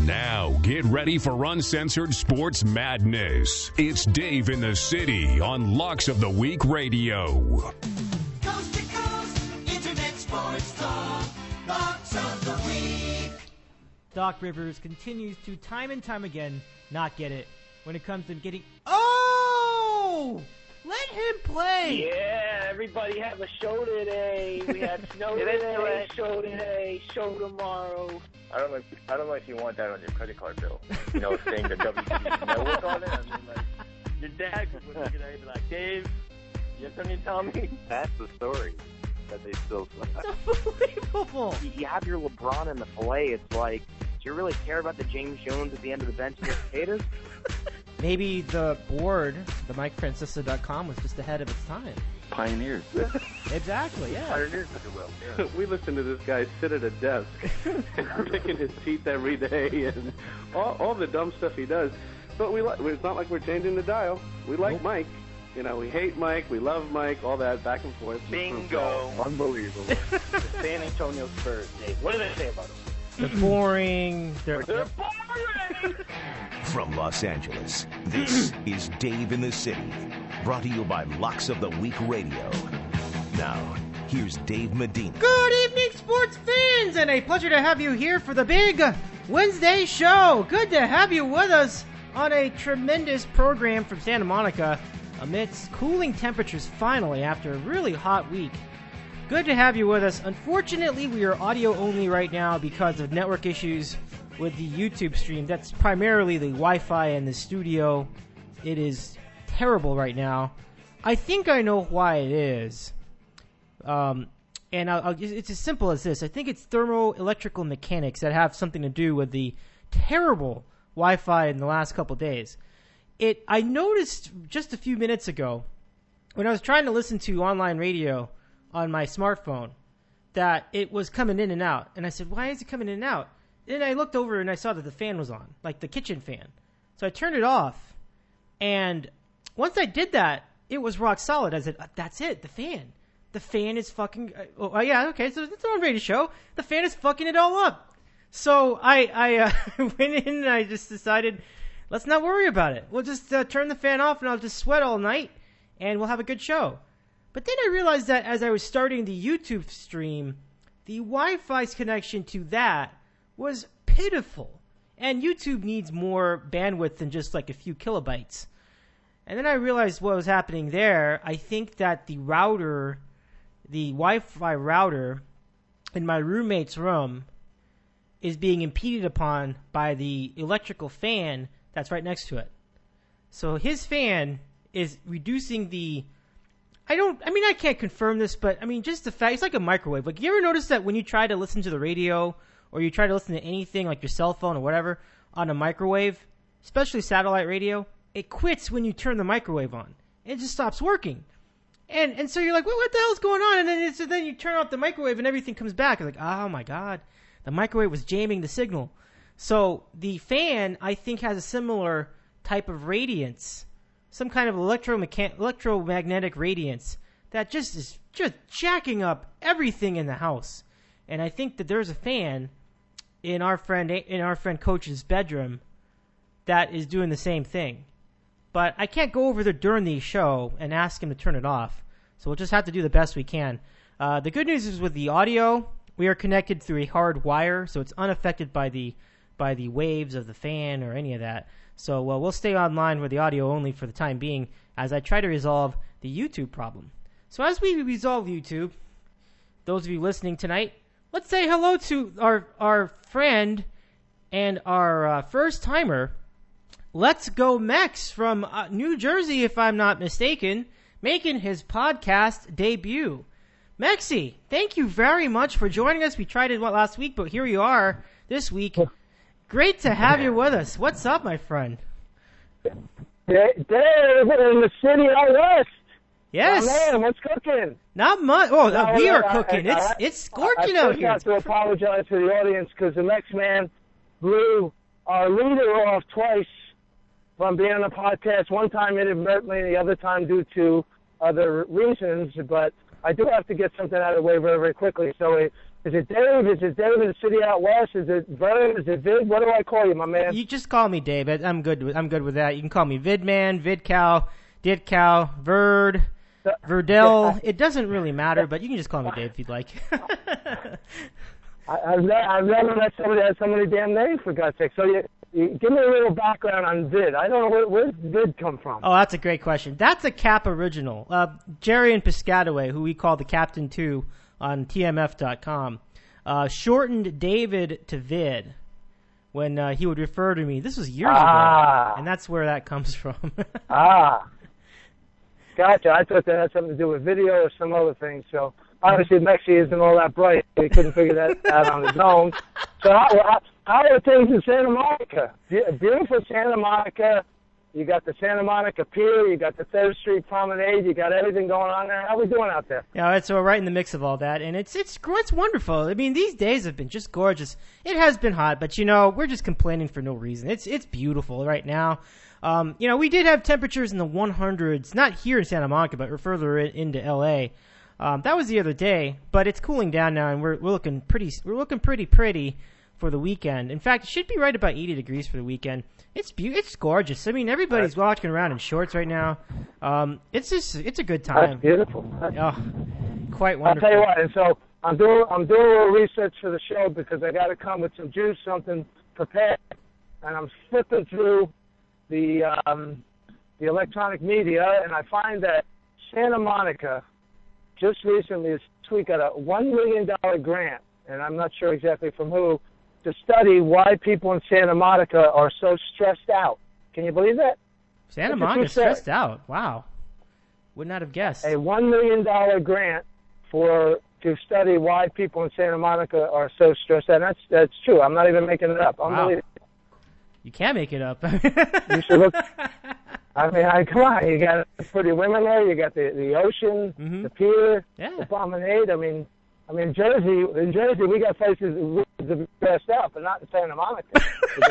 Now, get ready for uncensored sports madness. It's Dave in the City on Locks of the Week Radio. Coast to coast, internet sports talk, Locks of the Week. Doc Rivers continues to time and time again not get it when it comes to getting... Oh! Let him play! Yeah, everybody have a show today. We had snow today, show today, show tomorrow. I don't know if you want that on your credit card bill. You know, saying the WTV network on it. I mean, like, Your dad was looking at you like, Dave, you have something to tell me? That's the story that they still say. It's unbelievable! You have your LeBron in the filet. It's like, do you really care about the James Jones at the end of the bench against potatoes? Maybe the board, the MikeFrancisco.com, was just ahead of its time. Pioneers. Exactly, yeah. pioneers, if you will. Yeah. We listen to this guy sit at a desk, picking his teeth every day, and all the dumb stuff he does. But it's not like we're changing the dial. We like Mike. You know, we hate Mike, we love Mike, all that back and forth. Bingo. Unbelievable. The San Antonio Spurs, Dave. What do they say about them? They're boring. They're boring! From Los Angeles, this is Dave in the City, brought to you by Locks of the Week Radio. Now, here's Dave Medina. Good evening, sports fans, and a pleasure to have you here for the big Wednesday show. Good to have you with us on a tremendous program from Santa Monica amidst cooling temperatures finally after a really hot week. Good to have you with us. Unfortunately, we are audio only right now because of network issues with the YouTube stream. That's primarily the Wi-Fi in the studio. It is terrible right now. I think I know why it is. And it's as simple as this. I think it's thermoelectrical mechanics that have something to do with the terrible Wi-Fi in the last couple days. I noticed just a few minutes ago when I was trying to listen to online radio on my smartphone that it was coming in and out. And I said, why is it coming in and out? Then I looked over and I saw that the fan was on, like the kitchen fan. So I turned it off. And once I did that, it was rock solid. I said, that's it, the fan. The fan is fucking... Oh, yeah, okay, so it's on radio show. The fan is fucking it all up. So I went in and I just decided, let's not worry about it. We'll just turn the fan off and I'll just sweat all night and we'll have a good show. But then I realized that as I was starting the YouTube stream, the Wi-Fi's connection to that was pitiful. And YouTube needs more bandwidth than just like a few kilobytes. And then I realized what was happening there. I think that the Wi-Fi router in my roommate's room is being impeded upon by the electrical fan that's right next to it. So his fan is reducing the... I can't confirm this, but just the fact, it's like a microwave. Like, you ever notice that when you try to listen to the radio or you try to listen to anything like your cell phone or whatever on a microwave, especially satellite radio, it quits when you turn the microwave on. It just stops working. And so you're like, what the hell's going on? And then you turn off the microwave and everything comes back. It's like, oh my God, the microwave was jamming the signal. So the fan, I think, has a similar type of radiance. Some kind of electromagnetic radiance that just is just jacking up everything in the house. And I think that there's a fan in our friend Coach's bedroom that is doing the same thing. But I can't go over there during the show and ask him to turn it off. So we'll just have to do the best we can. The good news is with the audio, we are connected through a hard wire, so it's unaffected by the waves of the fan or any of that. So we'll stay online with the audio only for the time being as I try to resolve the YouTube problem. So as we resolve YouTube, those of you listening tonight, let's say hello to our friend and our first timer. Let's Go Mex from New Jersey, if I'm not mistaken, making his podcast debut. Mexi, thank you very much for joining us. We tried it last week, but here you are this week. Great to have you with us. What's up, my friend? Dave in the city out west. Yes. Oh, man, what's cooking? Not much. Oh, we are cooking. It's scorching out here. I have to apologize to the audience because the next man blew our leader off twice from being on the podcast. One time inadvertently, the other time due to other reasons. But I do have to get something out of the way very, very quickly. So Is it Dave? Is it Dave in the city out west? Is it Vern? Is it Vid? What do I call you, my man? You just call me Dave. I'm good with that. You can call me Vidman, Vidcow, Ditcow, Verd, Verdell. It doesn't really matter, but you can just call me Dave if you'd like. I've never met somebody that has so many damn names, for God's sake. So you give me a little background on Vid. I don't know where's Vid come from. Oh, that's a great question. That's a Cap original. Jerry and Piscataway, who we call the Captain 2 on TMF.com, shortened David to Vid when he would refer to me. This was years ago, and that's where that comes from. Gotcha. I thought that had something to do with video or some other thing. So obviously Mexi isn't all that bright. He couldn't figure that out on his own. So how are things in Santa Monica? Beautiful Santa Monica. You got the Santa Monica Pier. You got the 3rd Street Promenade. You got everything going on there. How are we doing out there? Yeah, so we're right in the mix of all that, and it's wonderful. I mean, these days have been just gorgeous. It has been hot, but we're just complaining for no reason. It's beautiful right now. We did have temperatures in the 100s, not here in Santa Monica, but further into LA. That was the other day, but it's cooling down now, and we're looking pretty for the weekend. In fact, it should be right about 80 degrees for the weekend. It's gorgeous. I mean, everybody's walking around in shorts right now. It's a good time. That's beautiful. Quite wonderful. I'll tell you what. And so I'm doing a little research for the show because I got to come with some juice, something prepared, and I'm flipping through the electronic media, and I find that Santa Monica just recently this week got a $1 million grant, and I'm not sure exactly from who, to study why people in Santa Monica are so stressed out. Can you believe that? Santa Monica stressed out. Wow. Would not have guessed. A $1 million grant to study why people in Santa Monica are so stressed out. And that's true. I'm not even making it up. Wow. You can't make it up. You should look. I mean, come on. You got pretty women there. You got the ocean, the pier, the promenade. I mean, in Jersey, we got places to be stressed out, but not in Santa Monica.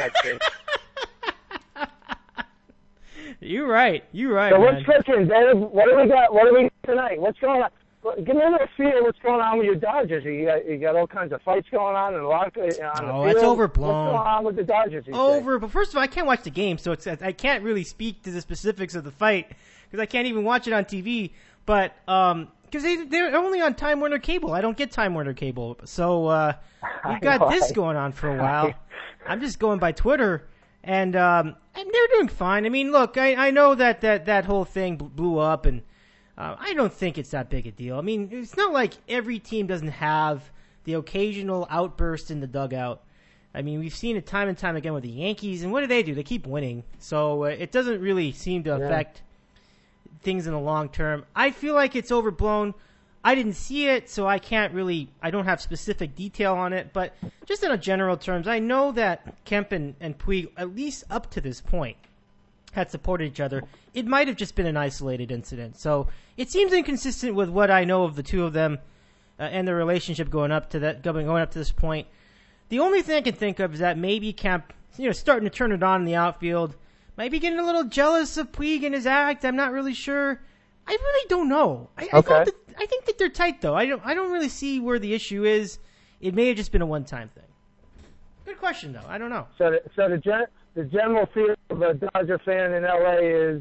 You're right. So what's cooking, Dave? What do we got? What do we got tonight? What's going on? Give me a little feel. What's going on with your Dodgers? You got all kinds of fights going on in on the field. It's overblown. What's going on with the Dodgers? But first of all, I can't watch the game, so I can't really speak to the specifics of the fight because I can't even watch it on TV. But because they're only on Time Warner Cable, I don't get Time Warner Cable, so we've got this going on for a while. I'm just going by Twitter, and they're doing fine. I mean, look, I know that whole thing blew up, and I don't think it's that big a deal. I mean, it's not like every team doesn't have the occasional outburst in the dugout. I mean, we've seen it time and time again with the Yankees, and what do? They keep winning. So it doesn't really seem to affect things in the long term. I feel like it's overblown. I didn't see it, so I don't have specific detail on it, but just in a general terms, I know that Kemp and Puig, at least up to this point, had supported each other. It might have just been an isolated incident. So it seems inconsistent with what I know of the two of them and their relationship going up to this point. The only thing I can think of is that maybe Kemp, starting to turn it on in the outfield, might be getting a little jealous of Puig and his act. I'm not really sure. I really don't know. I think that they're tight though. I don't really see where the issue is. It may have just been a one-time thing. Good question though. I don't know. So the general feel of a Dodger fan in LA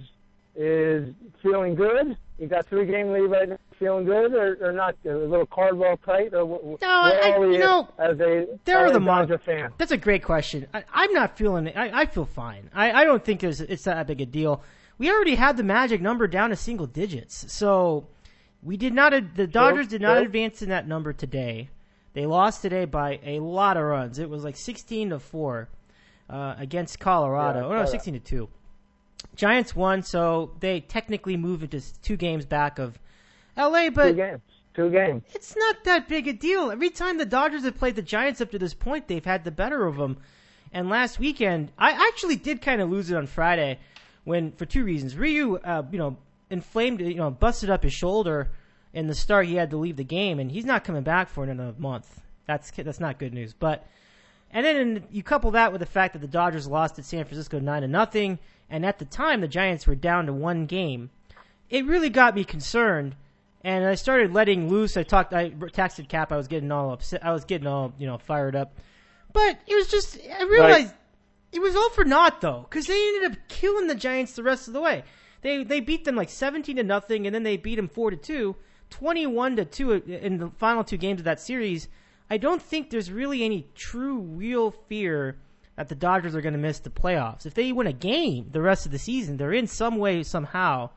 is feeling good. You got 3-game lead right now. Feeling good or not? A little Cardwell tight? Or they're the Dodger fan. That's a great question. I'm not feeling it. I feel fine. I don't think it's that big a deal. We already had the magic number down to single digits, so we did not. The Dodgers did not advance in that number today. They lost today by a lot of runs. It was like 16-4 against Colorado. 16-2. Giants won, so they technically move into 2 games back of LA, but 2 games. It's not that big a deal. Every time the Dodgers have played the Giants up to this point, they've had the better of them. And last weekend, I actually did kind of lose it on Friday for 2 reasons. Ryu, inflamed, busted up his shoulder in the start. He had to leave the game, and he's not coming back for another month. That's not good news. And then you couple that with the fact that the Dodgers lost at San Francisco 9-0, and at the time the Giants were down to 1 game. It really got me concerned, and I started letting loose. I texted Cap. I was getting all upset. I was getting all fired up. But it was just, I realized it was all for naught though, because they ended up killing the Giants the rest of the way. They beat them like 17-0, and then they beat them 4-2, 21-2 in the final 2 games of that series. I don't think there's really any true, real fear that the Dodgers are going to miss the playoffs. If they win a game the rest of the season, they're in some way, somehow.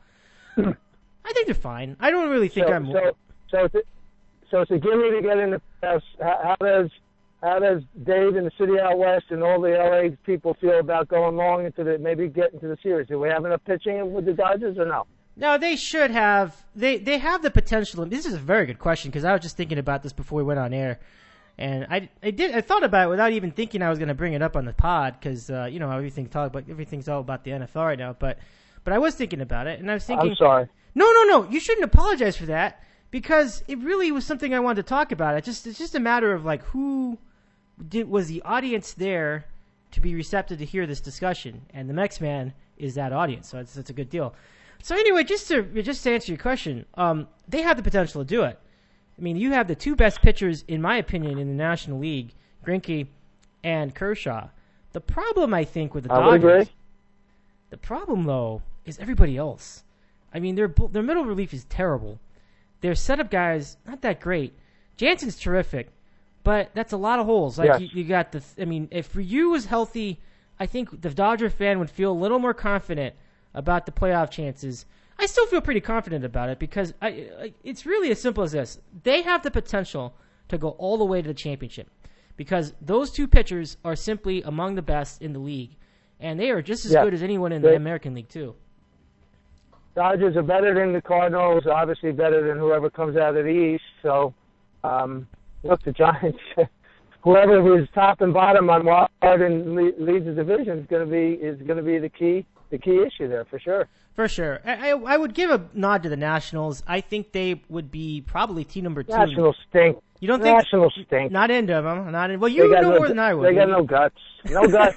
I think they're fine. I don't really think So it's a gimme to get in the playoffs. How does Dave in the city out west and all the LA people feel about going long into maybe get into the series? Do we have enough pitching with the Dodgers or no? No, they should have. They have the potential. This is a very good question because I was just thinking about this before we went on air, and I thought about it without even thinking I was going to bring it up on the pod because everything's all about the NFL right now. But I was thinking about it, and I was thinking, I'm sorry. No, you shouldn't apologize for that because it really was something I wanted to talk about. It's just a matter of like was the audience there to be receptive to hear this discussion, and the Mex Man is that audience, so it's a good deal. So anyway, just to answer your question, they have the potential to do it. I mean, you have the 2 best pitchers, in my opinion, in the National League, Greinke and Kershaw. The problem, I think, with the Dodgers, the problem though, is everybody else. I mean, their middle relief is terrible. Their setup guys not that great. Jansen's terrific. But that's a lot of holes. Like you got if Ryu was healthy, I think the Dodger fan would feel a little more confident about the playoff chances. I still feel pretty confident about it because it's really as simple as this. They have the potential to go all the way to the championship because those 2 pitchers are simply among the best in the league, and they are just as good as anyone in the American League too. Dodgers are better than the Cardinals, obviously better than whoever comes out of the East. So. Look, the Giants, whoever is top and bottom on wild card and leads the division is going to be the key issue there for sure. For sure, I would give a nod to the Nationals. I think they would be probably team number 2. Nationals stink. You don't think Nationals stink? Not into them. Not in. Well, you know more than I would. They got no guts. No guts.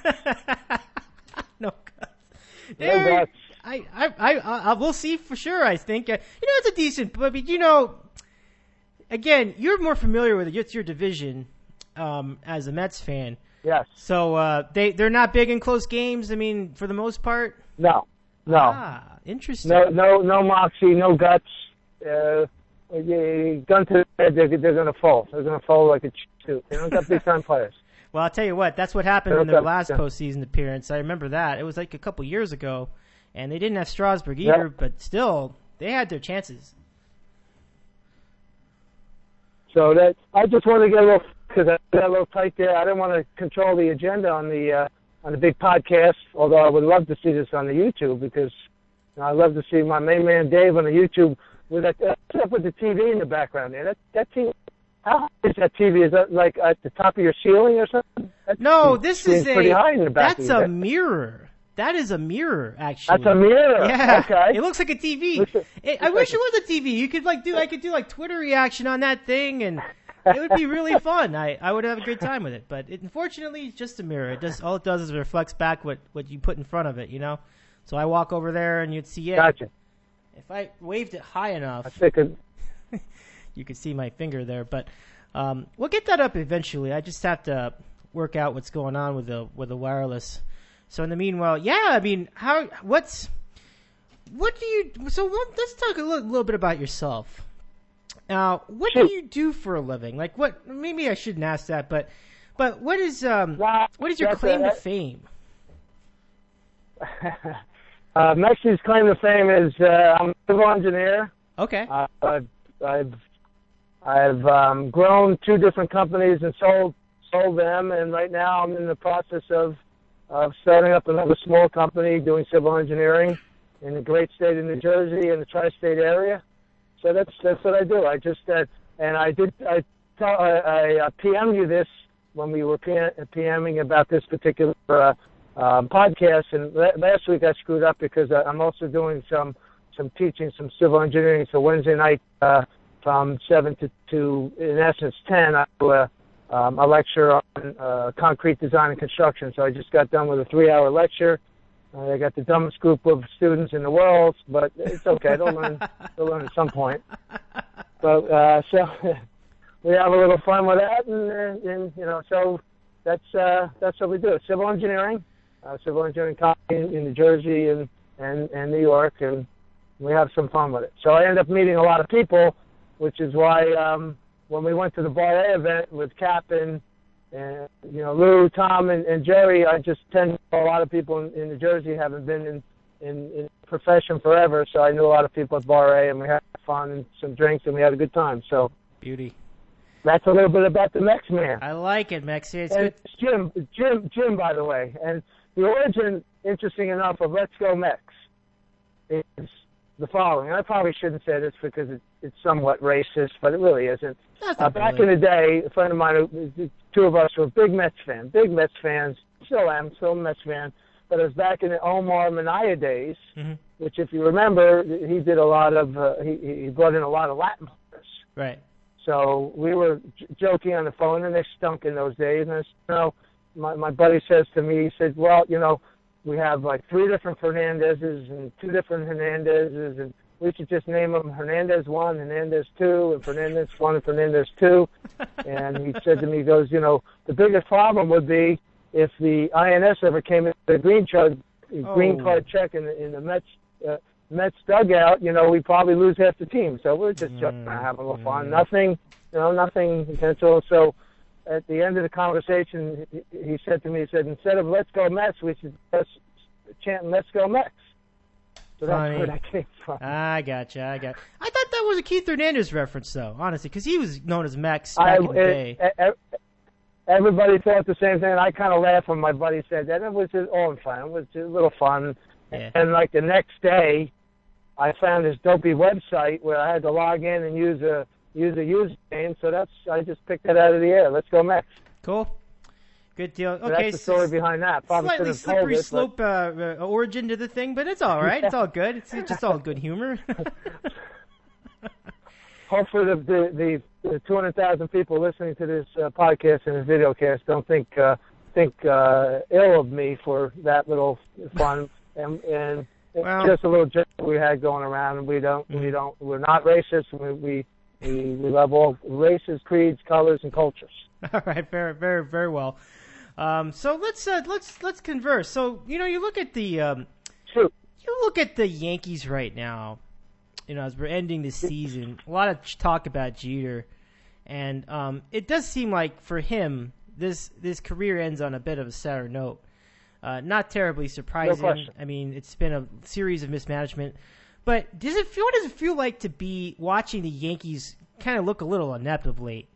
No guts. No guts. I will see for sure. I think it's a decent, but again, you're more familiar with your division as a Mets fan. Yes. So they're not big in close games. I mean, for the most part. No. Interesting. No moxie, no guts. Gun to the head, they're going to fall. They're going to fall like a shoot. They don't got big time players. Well, I'll tell you what. That's what happened in their last postseason appearance. I remember that. It was like a couple years ago, and they didn't have Strasburg either, but still, they had their chances. So I just want to get a little, because I got a little tight there. I didn't want to control the agenda on the big podcast, although I would love to see this on the YouTube because I love to see my main man Dave on the YouTube with that with the TV in the background there. That TV, how high is that TV? Is that like at the top of your ceiling or something? No, this is pretty high in the back. That's a mirror. That is a mirror, actually. That's a mirror. Yeah. Okay. It looks like a TV. I wish it was a TV. You could I could do Twitter reaction on that thing, and it would be really fun. I would have a great time with it. But unfortunately, it's just a mirror. All it does is reflects back what you put in front of it. So I walk over there, and you'd see it. Gotcha. If I waved it high enough, you could see my finger there. But we'll get that up eventually. I just have to work out what's going on with the wireless. So in the meanwhile, let's talk a little bit about yourself. Now, what do you do for a living? Like what, maybe I shouldn't ask that, but what is your claim to fame? Mexi's claim to fame is I'm a civil engineer. Okay. I've grown 2 different companies and sold them, and right now I'm in the process of starting up another small company doing civil engineering in the great state of New Jersey and the tri-state area. So that's what I do. I just and I PM'd you this when we were PMing about this particular podcast, and last week I screwed up because I'm also doing some teaching, some civil engineering. So Wednesday night from 7 to in essence 10, I do a lecture on concrete design and construction. So I just got done with a 3-hour lecture, They got the dumbest group of students in the world, but it's okay. They'll learn. They'll learn at some point. But so we have a little fun with that, and so that's what we do. Civil engineering college in New Jersey and New York, and we have some fun with it. So I end up meeting a lot of people, which is why when we went to the Bar A event with Cap and Lou, Tom, and Jerry, I just tend to know a lot of people in New Jersey, haven't been in profession forever, so I knew a lot of people at Bar A, and we had fun and some drinks, and we had a good time. So beauty. That's a little bit about the Mex Man. I like it, Mex. It's and good. It's Jim, by the way. And the origin, interesting enough, of Let's Go Mex is the following. And I probably shouldn't say this because it's somewhat racist, but it really isn't. Back in the day, a friend of mine, the two of us were big Mets fans. Still am, still a Mets fan. But it was back in the Omar Minaya days, which, if you remember, he did a lot of, he brought in a lot of Latin players. Right. So we were joking on the phone, and they stunk in those days. And my buddy says to me, he said, well, we have like 3 different Fernandezes and 2 different Hernandezes, and we should just name them Hernandez 1, Hernandez 2, and Fernandez 1 and Fernandez 2. And he said to me, he goes, the biggest problem would be if the INS ever came in with a green card check in the Mets dugout, we'd probably lose half the team. So we're just joking around, having a little fun. Nothing intentional. So at the end of the conversation, he said to me, instead of Let's Go Mets, we should just chant Let's Go Mets. So that's where that came from. I gotcha. I thought that was a Keith Hernandez reference, though, honestly, because he was known as Mex back in the day. Everybody thought the same thing, and I kind of laughed when my buddy said that. It was just all fun. It was just a little fun. Yeah. And like the next day, I found this dopey website where I had to log in and use a username. So I just picked that out of the air. Let's go Mex. Cool. Good deal. So okay, that's the story behind that. Probably slightly slippery slope origin to the thing, but it's all right. It's all good. It's just all good humor. Hopefully the 200,000 people listening to this podcast and this videocast don't think ill of me for that little fun and well, just a little joke we had going around. And we're not racist. We love all races, creeds, colors, and cultures. All right, very, very, very well. So let's converse. So you look at the Yankees right now. As we're ending the season, a lot of talk about Jeter, and it does seem like for him, this career ends on a bit of a sadder note. Not terribly surprising. No question. I mean, it's been a series of mismanagement. But what does it feel like to be watching the Yankees kind of look a little inept of late?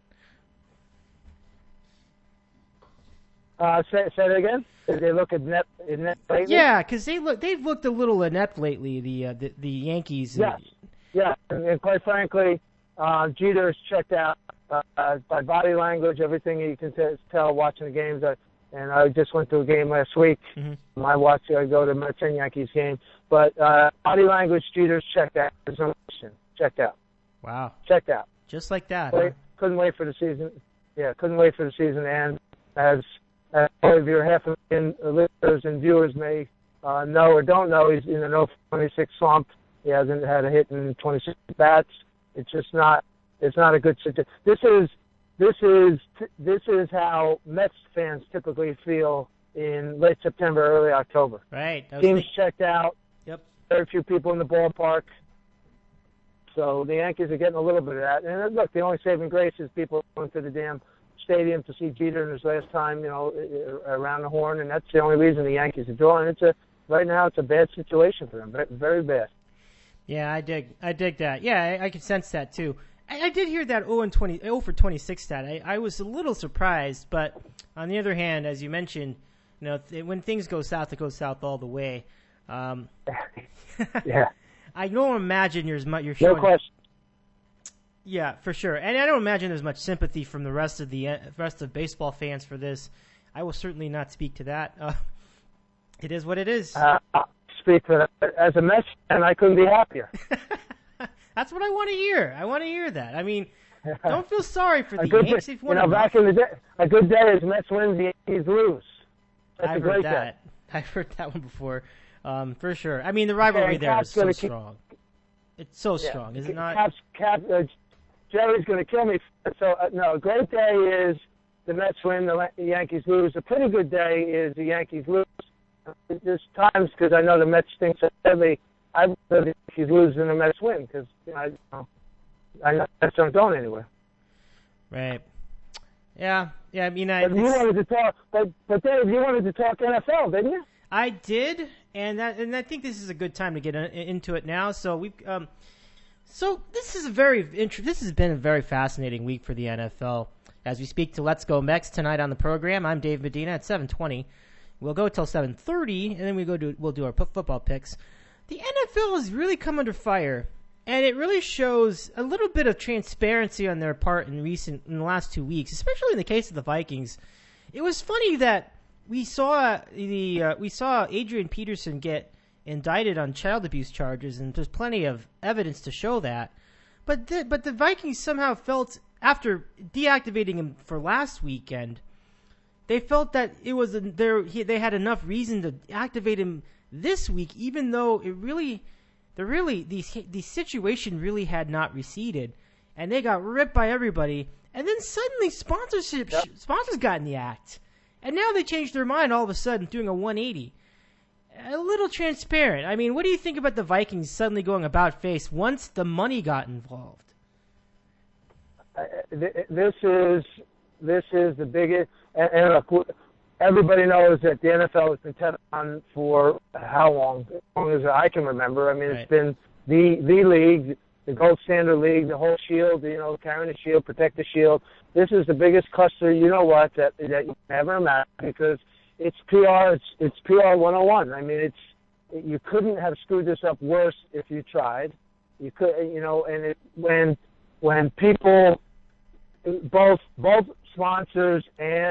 Say that again. Did they look inept lately? Yeah, because they've looked a little inept lately. The Yankees. Yes. Yeah, and quite frankly, Jeter's checked out by body language, everything you can tell watching the games. And I just went to a game last week. Mm-hmm. I go to Mets and Yankees game. But body language, Jeter's checked out. There's no question. Checked out. Wow. Checked out. Just like that. Couldn't wait for the season. Yeah, couldn't wait for the season to end. As all of your 500,000 listeners and viewers may know or don't know, he's in a 26 slump. He hasn't had a hit in 26 bats. It's just not. It's not a good situation. This is how Mets fans typically feel in late September, early October. Right. Teams checked out. Yep. Very few people in the ballpark. So the Yankees are getting a little bit of that. And look, the only saving grace is people going to the damn stadium to see Jeter in his last time, around the horn, and that's the only reason the Yankees are drawing. Right now it's a bad situation for them, very bad. Yeah, I dig that. Yeah, I can sense that too. I did hear that 0 for 26 stat. I was a little surprised, but on the other hand, as you mentioned, when things go south, it goes south all the way. Yeah. I don't imagine you're showing. No question. Yeah, for sure, and I don't imagine there's much sympathy from the rest of baseball fans for this. I will certainly not speak to that. It is what it is. Speak for that. As a Mets fan, I couldn't be happier. That's what I want to hear. I want to hear that. I mean, don't feel sorry for the Yankees. Back in the day, a good day is Mets win, the Yankees lose. That's a great day. I've heard that one before. For sure. I mean, the rivalry and there Cap's is so gonna keep- strong. It's so strong, is it not? Jerry's going to kill me. So, no, a great day is the Mets win, the Yankees lose. A pretty good day is the Yankees lose. There's times, because I know the Mets stink so badly, I would rather the Yankees lose than the Mets win, because I know the Mets aren't going anywhere. Right. Yeah. I mean, But you wanted to talk, but Dave, you wanted to talk NFL, didn't you? I did, and I think this is a good time to get into it now. So so this is this has been a very fascinating week for the NFL. As we speak to Let's Go Mex tonight on the program, I'm Dave Medina at 7:20. We'll go till 7:30, and then we'll do our football picks. The NFL has really come under fire, and it really shows a little bit of transparency on their part in the last 2 weeks, especially in the case of the Vikings. It was funny that we saw Adrian Peterson get indicted on child abuse charges, and there's plenty of evidence to show that. But the Vikings somehow felt, after deactivating him for last weekend, they felt that it was they had enough reason to activate him this week, even though the situation really had not receded, and they got ripped by everybody. And then suddenly sponsors got in the act, and now they changed their mind all of a sudden, doing a 180. A little transparent. I mean, what do you think about the Vikings suddenly going about face once the money got involved? This is the biggest. And look, everybody knows that the NFL has been tested on for how long? As long as I can remember. I mean, It's been the league, the gold standard league, the whole shield. Carrying the shield, protect the shield. This is the biggest cluster. You know what? That you never imagine, because it's PR. It's PR 101. I mean, you couldn't have screwed this up worse if you tried. You could, and when people, both sponsors and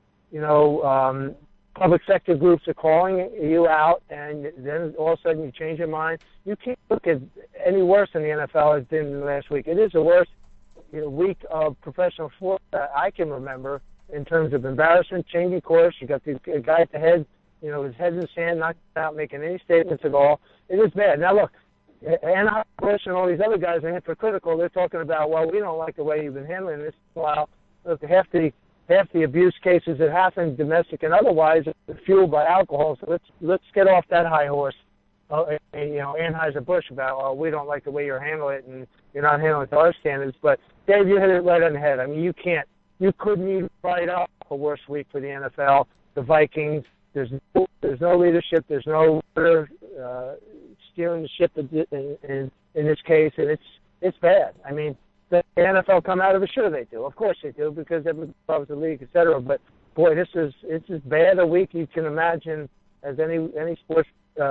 public sector groups are calling you out, and then all of a sudden you change your mind. You can't look at any worse than the NFL has been in the last week. It is the worst week of professional sports that I can remember, in terms of embarrassment, changing course. You got the guy at the head, his head in the sand, not out making any statements at all. It is bad. Now look, and and all these other guys are hypocritical. They're talking about, well, we don't like the way you've been handling this. Well, look, half the abuse cases that happen, domestic and otherwise, are fueled by alcohol. So let's get off that high horse. Anheuser-Busch about, we don't like the way you're handling it, and you're not handling it to our standards. But Dave, you hit it right on the head. I mean, you couldn't even write up a worse week for the NFL. The Vikings, there's no leadership, there's no steering the ship in this case, and it's bad. I mean, the NFL come out of it? Sure they do. Of course they do, because everybody loves the league, etc. But boy, it's as bad a week you can imagine as any sports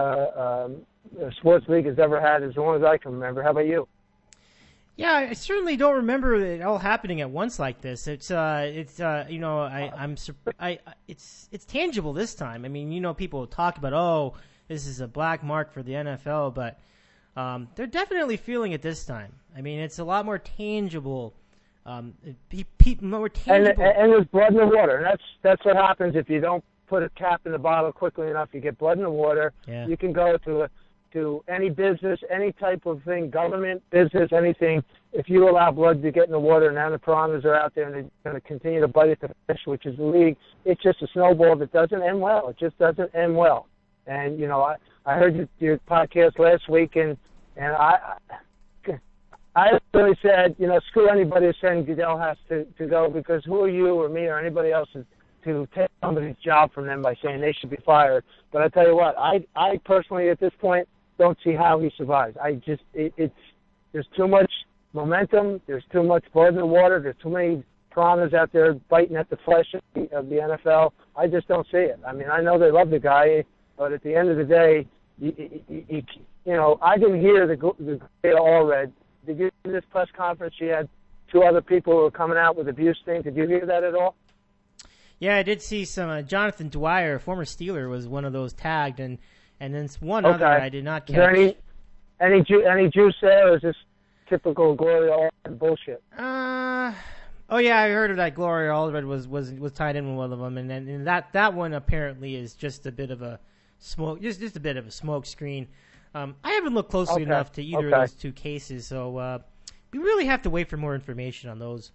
league has ever had, as long as I can remember. How about you? Yeah, I certainly don't remember it all happening at once like this. It's tangible this time. I mean, people talk about, this is a black mark for the NFL, but they're definitely feeling it this time. I mean, it's a lot more tangible. More tangible. And there's blood in the water. And that's what happens if you don't put a cap in the bottle quickly enough. You get blood in the water. Yeah. You can go to any business, any type of thing, government, business, anything. If you allow blood to get in the water, and now the piranhas are out there and they're going to continue to bite at the fish, which is the league, it's just a snowball that doesn't end well. It just doesn't end well. And, I heard your podcast last week, and I really said, screw anybody who's saying Goodell has to go, because who are you or me or anybody else to take somebody's job from them by saying they should be fired? But I tell you what, I personally at this point don't see how he survives. There's too much momentum, there's too much blood in the water, there's too many piranhas out there biting at the flesh of the NFL. I just don't see it. I mean, I know they love the guy, but at the end of the day, I didn't hear the great Allred. Did you hear this press conference? She had two other people who were coming out with abuse things. Did you hear that at all? Yeah, I did see some. Jonathan Dwyer, former Steeler, was one of those tagged, and then one other I did not catch. Is there any juice there, or is this typical Gloria Allred bullshit? Oh yeah, I heard of that. Gloria Allred was tied in with one of them, and that one apparently is just a bit of a smoke, just a bit of a smoke screen. I haven't looked closely enough to either of those two cases, so we really have to wait for more information on those.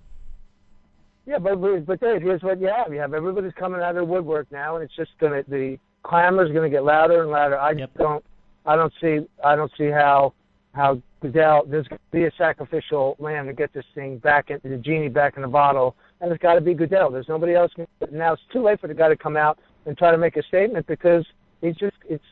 Yeah, but Dave, here's what you have. You have everybody's coming out of the woodwork now, and it's just the clamor's gonna get louder and louder. I don't see how Goodell, there's going to be a sacrificial lamb to get this thing back, the genie back in the bottle, and it's got to be Goodell. There's nobody else. Now it's too late for the guy to come out and try to make a statement because it's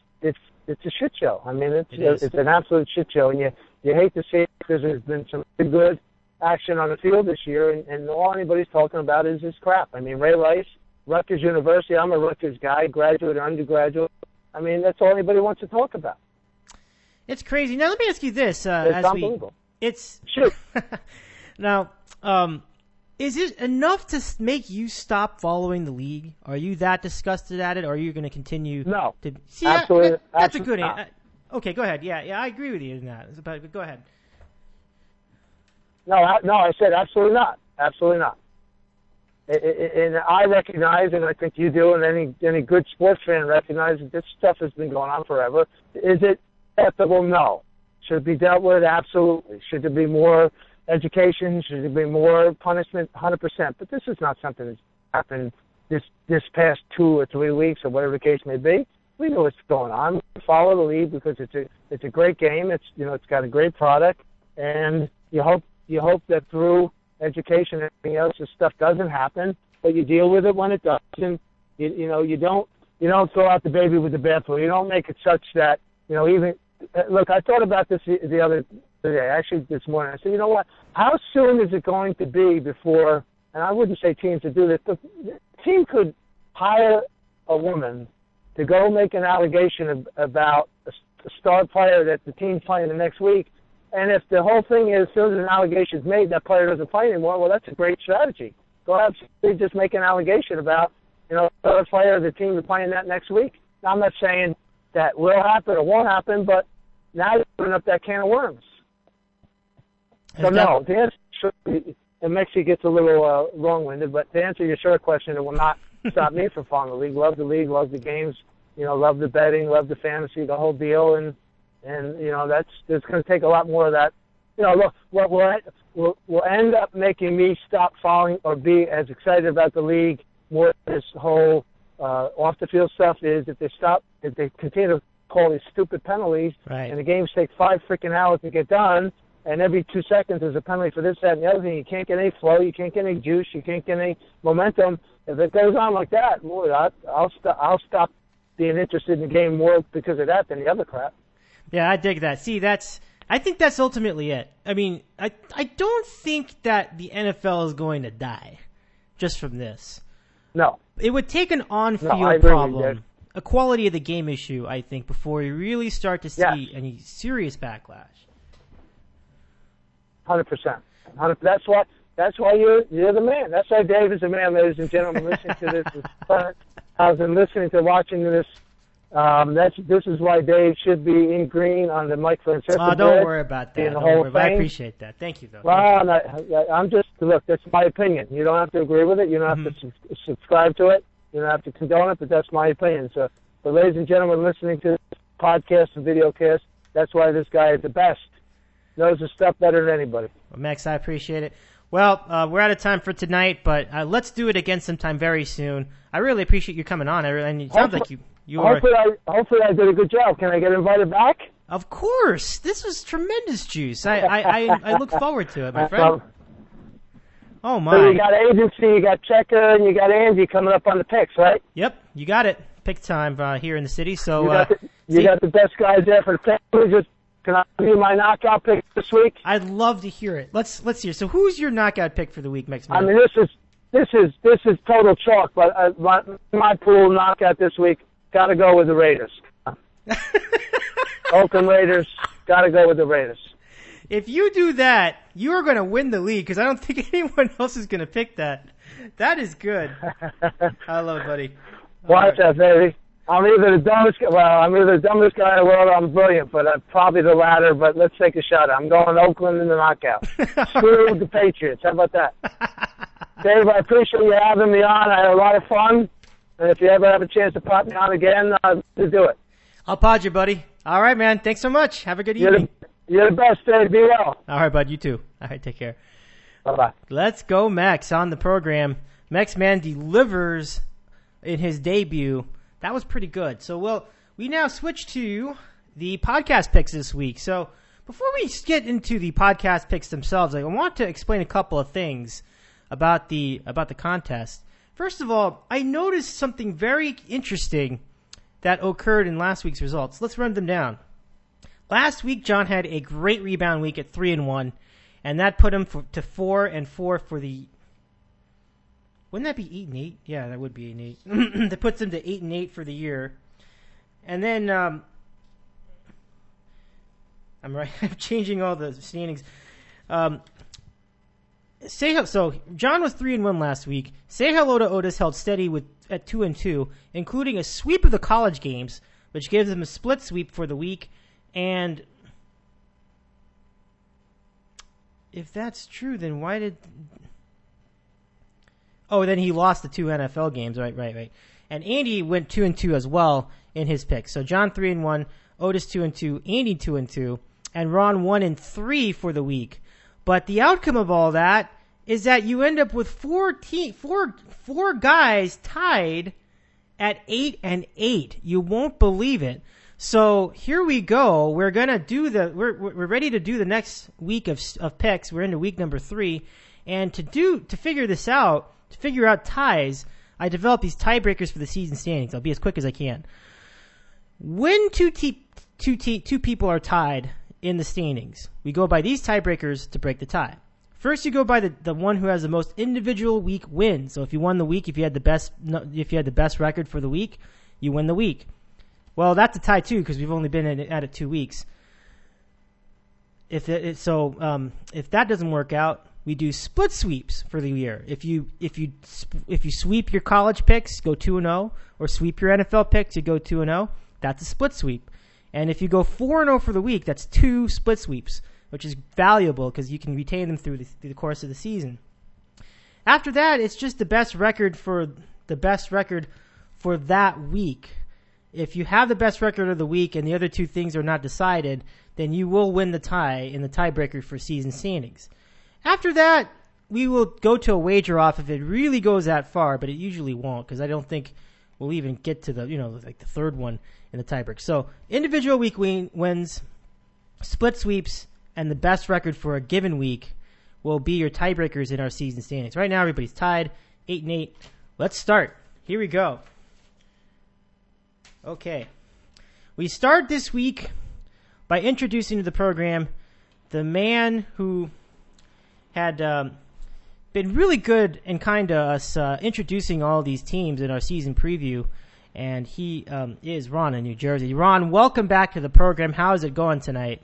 a shit show. I mean, it's an absolute shit show, and you hate to see it because there's been some good action on the field this year, and all anybody's talking about is this crap. I mean, Ray Rice, Rutgers University. I'm a Rutgers guy, graduate or undergraduate. I mean, that's all anybody wants to talk about. It's crazy. Now let me ask you this: it's unbelievable. Shoot. Now, is it enough to make you stop following the league? Are you that disgusted at it, or are you going to continue? No. See, absolutely. That's a good answer. Okay, go ahead. Yeah, I agree with you in that. But go ahead. No, I said absolutely not. Absolutely not. And I recognize, and I think you do, and any good sports fan recognizes that this stuff has been going on forever. Is it acceptable? No. Should it be dealt with? Absolutely. Should there be more education? Should there be more punishment? 100%. But this is not something that's happened this past 2 or 3 weeks or whatever the case may be. We know what's going on. We follow the league because it's a great game. It's got a great product, and you hope that through education and everything else, this stuff doesn't happen, but you deal with it when it does. And you don't throw out the baby with the bathwater. You don't make it such that even. Look, I thought about this the other day, actually this morning. I said, you know what? How soon is it going to be before? And I wouldn't say teams to do this, but the team could hire a woman to go make an allegation about a star player that the team's playing the next week. And if the whole thing is, as soon as an allegation is made, that player doesn't play anymore, well, that's a great strategy. Go have somebody just make an allegation about, a player of the team is playing that next week. Now, I'm not saying that will happen or won't happen, but now you're opening up that can of worms. So, no, the answer, it makes you get a little long-winded, but to answer your short question, it will not stop me from following the league, love the games, love the betting, love the fantasy, the whole deal, and there's going to take a lot more of that. Look, what will end up making me stop following or be as excited about the league more than this whole off the field stuff is if they continue to call these stupid penalties, right, and the games take 5 freaking hours to get done, and every 2 seconds there's a penalty for this, that, and the other thing. You can't get any flow, you can't get any juice, you can't get any momentum. If it goes on like that, boy, I'll stop being interested in the game more because of that than the other crap. Yeah, I dig that. See, I think that's ultimately it. I mean, I don't think that the NFL is going to die just from this. No. It would take an on-field problem, a quality of the game issue, I think, before we really start to see any serious backlash. 100%. That's why you're the man. That's why Dave is the man, ladies and gentlemen. Listening to this, I've been watching this. This is why Dave should be in green on the Mike Francesa. Oh, don't worry about that. I appreciate that. Thank you, though. Well, look, that's my opinion. You don't have to agree with it. You don't have to subscribe to it. You don't have to condone it, but that's my opinion. So, ladies and gentlemen, listening to this podcast and videocast, that's why this guy is the best. Knows his stuff better than anybody. Well, Max, I appreciate it. Well, we're out of time for tonight, but let's do it again sometime very soon. I really appreciate you coming on, and it sounds like you are. Hopefully I did a good job. Can I get invited back? Of course. This was tremendous juice. I look forward to it, my friend. Oh, my. So you got agency, you got Checker, and you got Angie coming up on the picks, right? Yep, you got it. Pick time here in the city. So you got the best guys there for the pick. Can I give you my knockout pick this week? I'd love to hear it. Let's hear. So who's your knockout pick for the week, Max? I mean, this is total chalk, but my pool knockout this week, got to go with the Raiders. Oakland Raiders, got to go with the Raiders. If you do that, you are going to win the league because I don't think anyone else is going to pick that. That is good. I love it, buddy. Watch that, baby. I'm either the dumbest guy in the world or I'm brilliant, but I'm probably the latter, but let's take a shot. I'm going Oakland in the knockout. Screw the Patriots. How about that? Dave, I appreciate you having me on. I had a lot of fun. And if you ever have a chance to pop me on again, to do it. I'll pod you, buddy. All right, man. Thanks so much. Have a good evening. You're the best, Dave. Be well. All right, bud. You too. All right, take care. Bye-bye. Let's go, Mex, on the program. Mex Man delivers in his debut. That was pretty good. So, we now switch to the podcast picks this week. So, before we get into the podcast picks themselves, I want to explain a couple of things about the contest. First of all, I noticed something very interesting that occurred in last week's results. Let's run them down. Last week, John had a great rebound week at 3-1, and that put him to 4-4 for the. Wouldn't that be 8-8? Yeah, that would be 8-8. That puts him to 8-8 for the year. And then I'm changing all the standings. So John was 3-1 last week. Say Hello to Otis held steady at 2-2, including a sweep of the college games, which gives him a split sweep for the week. And if that's true, then why did? Oh, then he lost the 2 NFL games. Right. And Andy went 2-2 as well in his picks. So John 3-1, Otis 2-2, Andy 2-2, and Ron 1-3 for the week. But the outcome of all that is that you end up with four guys tied at 8-8. You won't believe it. So here we go. We're gonna do we're ready to do the next week of picks. We're into week number 3, and to figure this out, to figure out ties, I developed these tiebreakers for the season standings. I'll be as quick as I can. When two people are tied in the standings, we go by these tiebreakers to break the tie. First, you go by the one who has the most individual week wins. So if you won the week, if you had the best record for the week, you win the week. Well, that's a tie too because we've only been at it 2 weeks. If that doesn't work out, we do split sweeps for the year. If you sweep your college picks, go 2-0, or sweep your NFL picks, you go 2-0. That's a split sweep. And if you go 4-0 for the week, that's 2 split sweeps, which is valuable because you can retain them through the course of the season. After that, it's just the best record for that week. If you have the best record of the week and the other 2 things are not decided, then you will win the tie in the tiebreaker for season standings. After that, we will go to a wager off if it really goes that far, but it usually won't because I don't think we'll even get to the third one in the tiebreaker. So individual week wins, split sweeps, and the best record for a given week will be your tiebreakers in our season standings. Right now, everybody's tied 8-8. Let's start. Here we go. Okay. We start this week by introducing to the program the man who had been really good and kind to us introducing all these teams in our season preview, and he is Ron in New Jersey. Ron, welcome back to the program. How is it going tonight?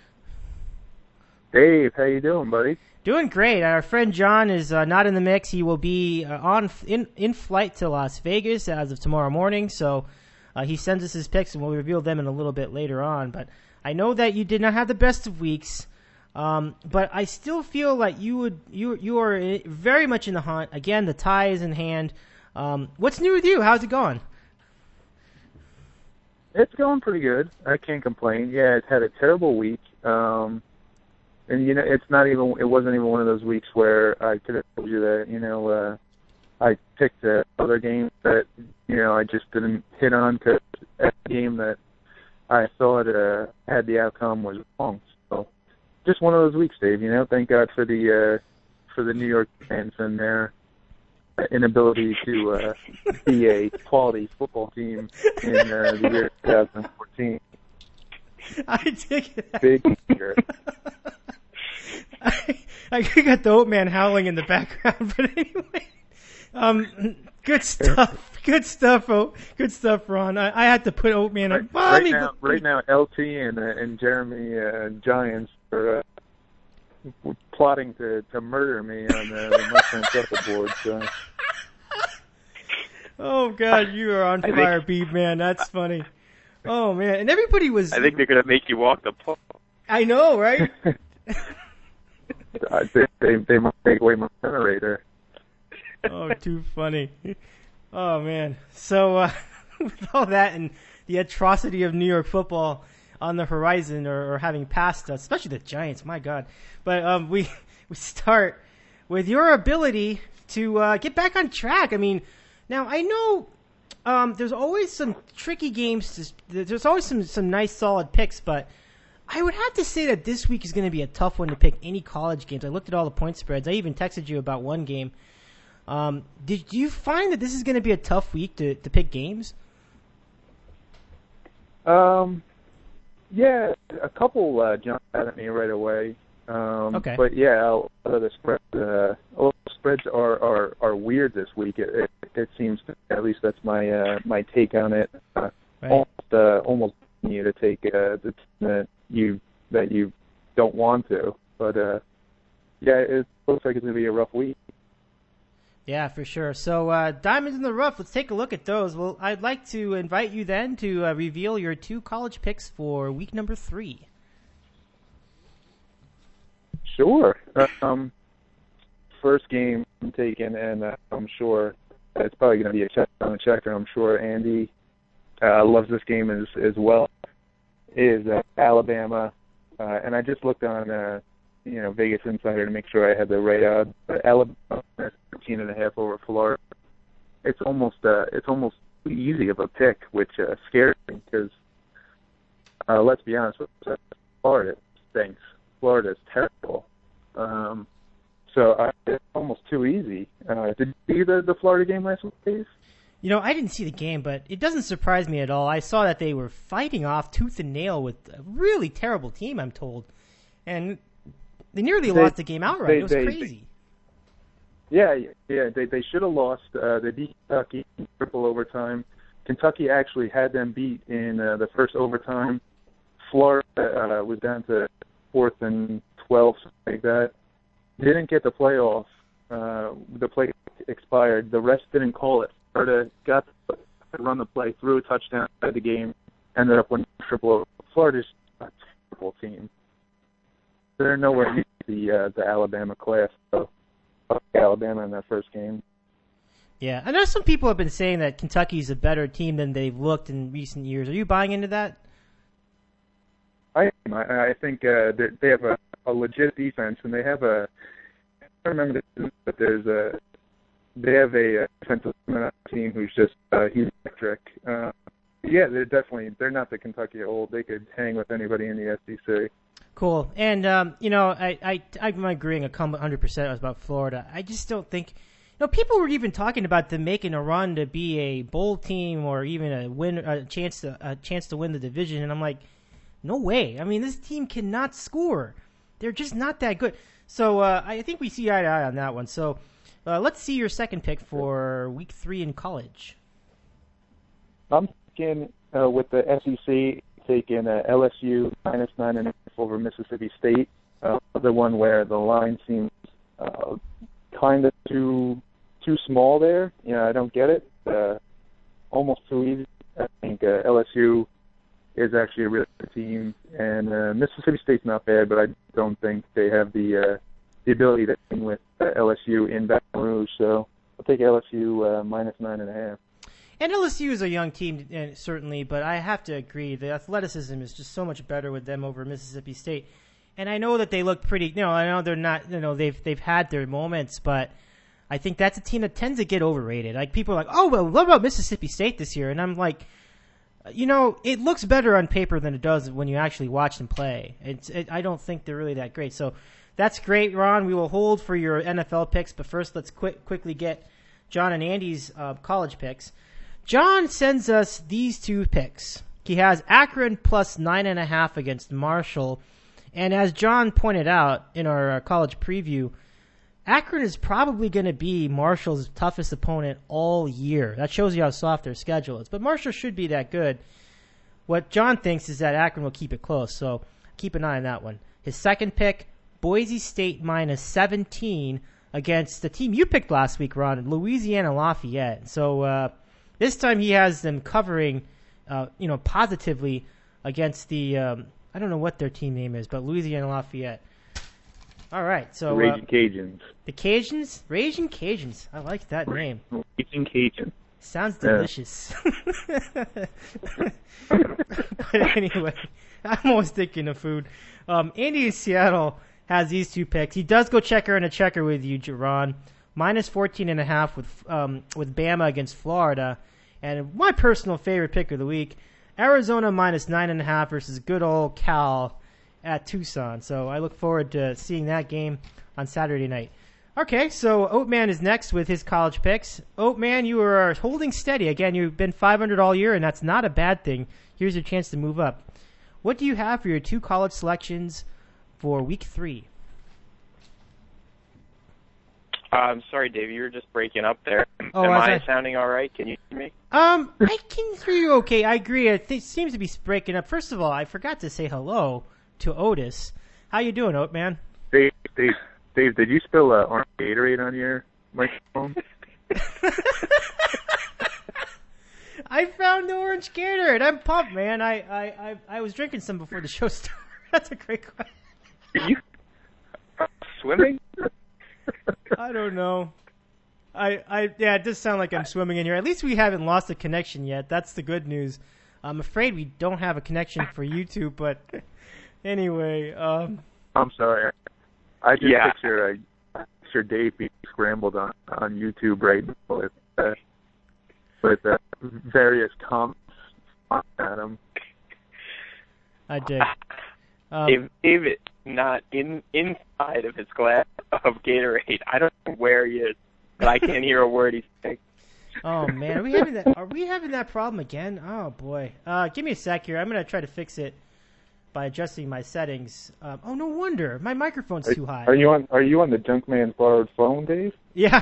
Dave, how you doing, buddy? Doing great. Our friend John is not in the mix. He will be in flight to Las Vegas as of tomorrow morning, so he sends us his picks, and we'll reveal them in a little bit later on. But I know that you did not have the best of weeks, but I still feel like you are very much in the hunt. Again, the tie is in hand. What's new with you? How's it going? It's going pretty good. I can't complain. Yeah, it's had a terrible week. And it wasn't even one of those weeks where I could have told you that, I picked the other game that, I just didn't hit on because that game that I thought had the outcome was wrong. So just one of those weeks, Dave, thank God for the New York fans and their inability to be a quality football team in the year 2014. I take it. Big year. I got the Oatman howling in the background, but anyway, good stuff. Good stuff, Ron. I had to put Oatman on. Right now, LT and Jeremy Giants are plotting to murder me on the Mustang shuffleboard. So. Oh God, you are on fire, Beeb man. That's funny. Oh man, and everybody was. I think they're gonna make you walk the pole. I know, right? They might take away my generator. Oh, too funny. Oh, man. So, with all that and the atrocity of New York football on the horizon or having passed us, especially the Giants, my God. But we start with your ability to get back on track. I mean, now I know there's always some tricky games. There's always some nice solid picks, but I would have to say that this week is going to be a tough one to pick any college games. I looked at all the point spreads. I even texted you about one game. Did you find that this is going to be a tough week to pick games? Yeah, a couple jumped out at me right away. Okay. But yeah, a lot of the spreads are weird this week. It seems to, at least that's my take on it. Right. Almost you to take the team that you don't want to. But yeah, it looks like it's going to be a rough week. Yeah, for sure. So, Diamonds in the Rough, let's take a look at those. Well, I'd like to invite you then to reveal your 2 college picks for week number 3. Sure. First game I'm taking, and I'm sure it's probably going to be a check on a checker. I'm sure Andy loves this game as well, is Alabama. And I just looked on Vegas Insider to make sure I had the right odds. Alabama 13.5 over Florida. It's almost easy of a pick, which scares me because let's be honest, Florida stinks. Florida is terrible. So it's almost too easy. Did you see the Florida game last week, Dave? I didn't see the game, but it doesn't surprise me at all. I saw that they were fighting off tooth and nail with a really terrible team, I'm told. And they nearly lost the game outright. It was crazy. Yeah, they should have lost. They beat Kentucky in triple overtime. Kentucky actually had them beat in the first overtime. Florida was down to 4th and 12, something like that. Didn't get the playoff. The play expired. The rest didn't call it. Florida got to run the play, threw a touchdown at the game, ended up winning triple over. Florida's a terrible team. They're nowhere near the Alabama class, so Alabama in that first game. Yeah, I know some people have been saying that Kentucky's a better team than they've looked in recent years. Are you buying into that? I am. I think they have a legit defense, and they have I remember that they have a defensive team who's just he's electric. Yeah, they're not the Kentucky of old. They could hang with anybody in the SEC. Cool. And, I'm agreeing 100% about Florida. I just don't think, people were even talking about them making a run to be a bowl team or even a chance to win the division. And I'm like, no way. I mean, this team cannot score. They're just not that good. So, I think we see eye to eye on that one. So, let's see your second pick for week 3 in college. I'm taking with the SEC, taking LSU -9.5 over Mississippi State. The one where the line seems kind of too small there. I don't get it. Almost too easy. I think LSU is actually a really good team, and Mississippi State's not bad, but I don't think they have the ability to win with LSU in Baton Rouge. So I'll take LSU -9.5. And LSU is a young team, certainly, but I have to agree the athleticism is just so much better with them over Mississippi State. And I know that they look pretty. I know they're not. They've had their moments, but I think that's a team that tends to get overrated. Like people are like, oh well, what about Mississippi State this year? And I'm like, it looks better on paper than it does when you actually watch them play. I don't think they're really that great. So that's great, Ron. We will hold for your NFL picks, but first let's quickly get John and Andy's college picks. John sends us these 2 picks. He has Akron plus 9.5 against Marshall. And as John pointed out in our college preview, Akron is probably going to be Marshall's toughest opponent all year. That shows you how soft their schedule is. But Marshall should be that good. What John thinks is that Akron will keep it close, so keep an eye on that one. His second pick, Boise State -17 against the team you picked last week, Ron, Louisiana Lafayette. So this time he has them covering, positively against the, I don't know what their team name is, but Louisiana Lafayette. All right, so Raging Cajuns. The Cajuns, Raging Cajuns. I like that name. Raging Cajun. Sounds delicious. But anyway, I'm always thinking of food. Andy in Seattle has these two picks. He does go checker and a checker with you, Ron. Minus 14.5 with Bama against Florida. And my personal favorite pick of the week, Arizona minus 9.5 versus good old Cal at Tucson. So I look forward to seeing that game on Saturday night. Okay, so Oatman is next with his college picks. Oatman, you are holding steady. Again, you've been 500 all year, and that's not a bad thing. Here's your chance to move up. What do you have for your two college selections for week 3? I'm sorry, Dave. You were just breaking up there. Am Oh, I sounding all right? Can you hear me? I can hear you okay. I agree. It seems to be breaking up. First of all, I forgot to say hello to Otis. How you doing, Oatman? Dave, did you spill orange Gatorade on your microphone? I found the orange Gatorade. I'm pumped, man. I was drinking some before the show started. That's a great question. Are you swimming? I don't know. Yeah, it does sound like I'm swimming in here. At least we haven't lost a connection yet. That's the good news. I'm afraid we don't have a connection for YouTube, but anyway. I'm sorry. I just picture Dave being scrambled on YouTube right now with various comments at him. I did. Dave is not inside of his glass of Gatorade. I don't know where he is, but I can't hear a word he's saying. Oh man, are we having that problem again? Oh boy. Give me a sec here. I'm gonna try to fix it by adjusting my settings. Oh, no wonder my microphone's too high. Are you on the Junkman's borrowed phone, Dave? Yeah.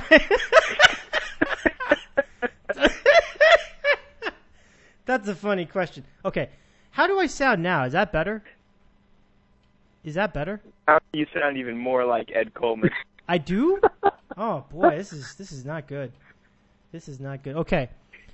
That's a funny question. Okay, how do I sound now? Is that better? Is that better? You sound even more like Ed Coleman. I do? Oh boy, this is not good. This is not good. Okay.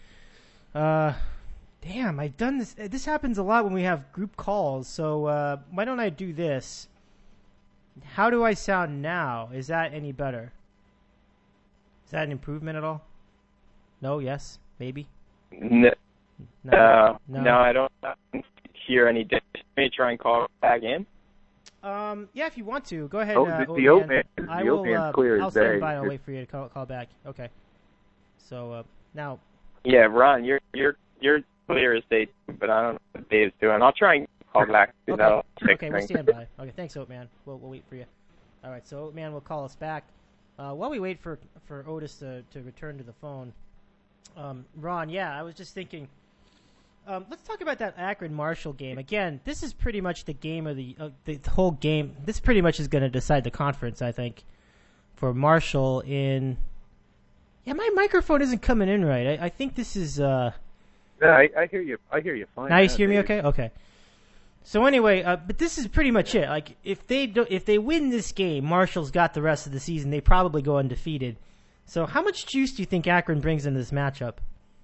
Damn, I've done this. This happens a lot when we have group calls. So why don't I do this? How do I sound now? Is that any better? Is that an improvement at all? No. Yes. Maybe. No, I don't hear any difference. Let me try and call back in. Yeah, if you want to, go ahead. The Oatman's clear as I'll day. stand by. I'll wait for you to call back. Okay. So now. Yeah, Ron, you're clear as day, but I don't know what Dave's doing. I'll try and call back. Okay, we'll stand by. Okay, thanks, Oatman. We'll wait for you. All right, so Oatman will call us back. While we wait for Otis to return to the phone, Ron, yeah, I was just thinking. Let's talk about that Akron-Marshall game. Again, this is pretty much the game of the whole game. This pretty much is going to decide the conference, I think, for Marshall in... Yeah, my microphone isn't coming in right. I think this is... Yeah, I hear you. I hear you fine. Now you hear me okay? Okay. So anyway, but this is pretty much it. Like, if they win this game, Marshall's got the rest of the season. They probably go undefeated. So how much juice do you think Akron brings in this matchup?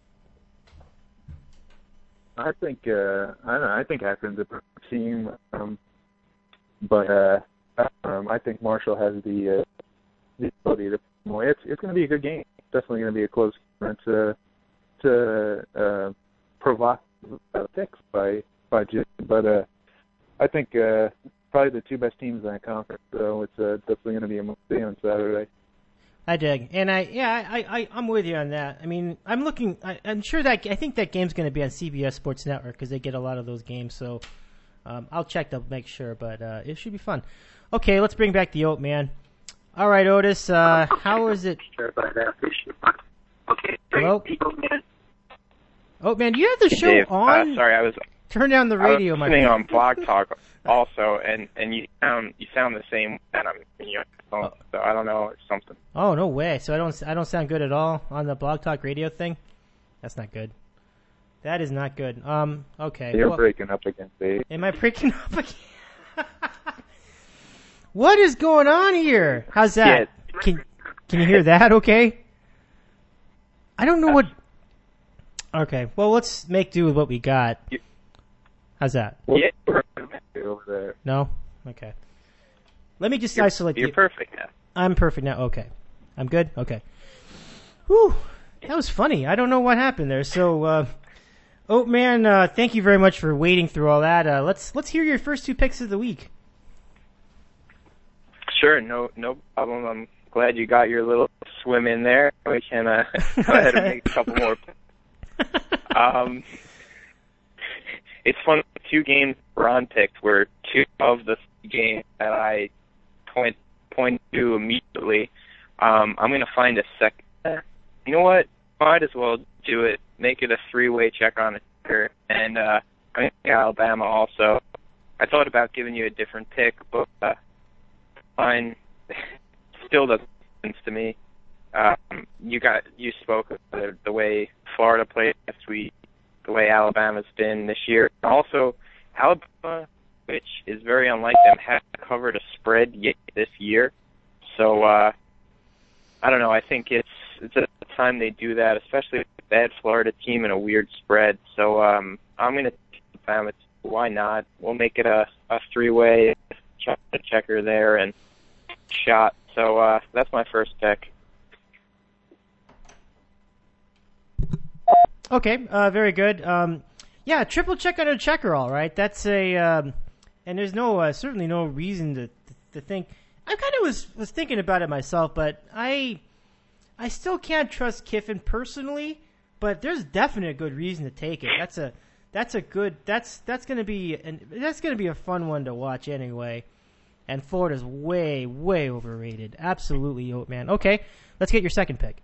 I think I don't know. I think Akron's a perfect team, but I think Marshall has the ability to. It's going to be a good game. It's definitely going to be a close game to provoke picks by Jim. But I think probably the two best teams in that conference. So it's definitely going to be a must see on Saturday. I dig, and I'm with you on that. I mean, I'm sure that I think that game's going to be on CBS Sports Network because they get a lot of those games. So I'll check to make sure, but it should be fun. Okay, let's bring back the Oatman. All right, Otis, how is it? Hello, Oatman, do you have the show Dave, on? Sorry, I was. Turn down the radio, my listening friend. on Blog Talk also, and you sound the same when I'm in your phone. So I don't know, or something. Oh, no way! So I don't sound good at all on the Blog Talk radio thing. That's not good. That is not good. Okay. You're breaking up again, Dave. Am I breaking up again? What is going on here? How's that? Can you hear that? Okay. I don't know what. Okay. Well, let's make do with what we got. How's that? Yeah. Over there. No? Okay. Let me just isolate You're perfect now. I'm perfect now. Okay. I'm good? Okay. Whew. That was funny. I don't know what happened there. So, Oatman, thank you very much for wading through all that. Let's hear your first two picks of the week. Sure, no problem. I'm glad you got your little swim in there. We can go ahead and make a couple more picks. It's fun. 2 games Ron picked were 2 of the 3 games that I point to immediately. I'm going to find a second. You know what? Might as well do it. Make it a 3-way check on it. And I think Alabama also. I thought about giving you a different pick, but mine still doesn't make sense to me. You spoke of the way Florida played last week, the way Alabama's been this year. Also, Alabama, which is very unlike them, hasn't covered a spread yet this year. So I don't know. I think it's at the time they do that, especially with a bad Florida team and a weird spread. So I'm going to take Alabama. Why not? We'll make it a 3-way checker there and shot. So that's my first pick. Okay, very good. Yeah, triple check on a checker, all right. That's and there's certainly no reason to think. I kind of was thinking about it myself, but I still can't trust Kiffin personally. But there's definitely a good reason to take it. That's going to be a fun one to watch anyway. And Florida's way overrated. Absolutely, Oatman. Okay, let's get your second pick.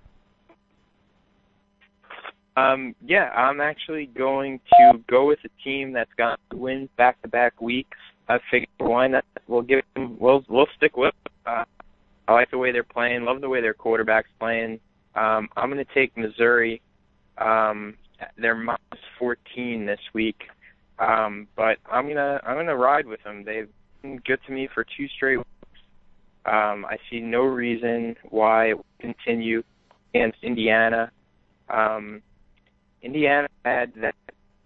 Yeah, I'm actually going to go with a team that's got wins back-to-back weeks. I figured why not? We'll stick with it. I like the way they're playing. Love the way their quarterback's playing. I'm going to take Missouri. They're minus 14 this week, but I'm gonna ride with them. They've been good to me for 2 straight weeks. I see no reason why it will continue against Indiana. Indiana had that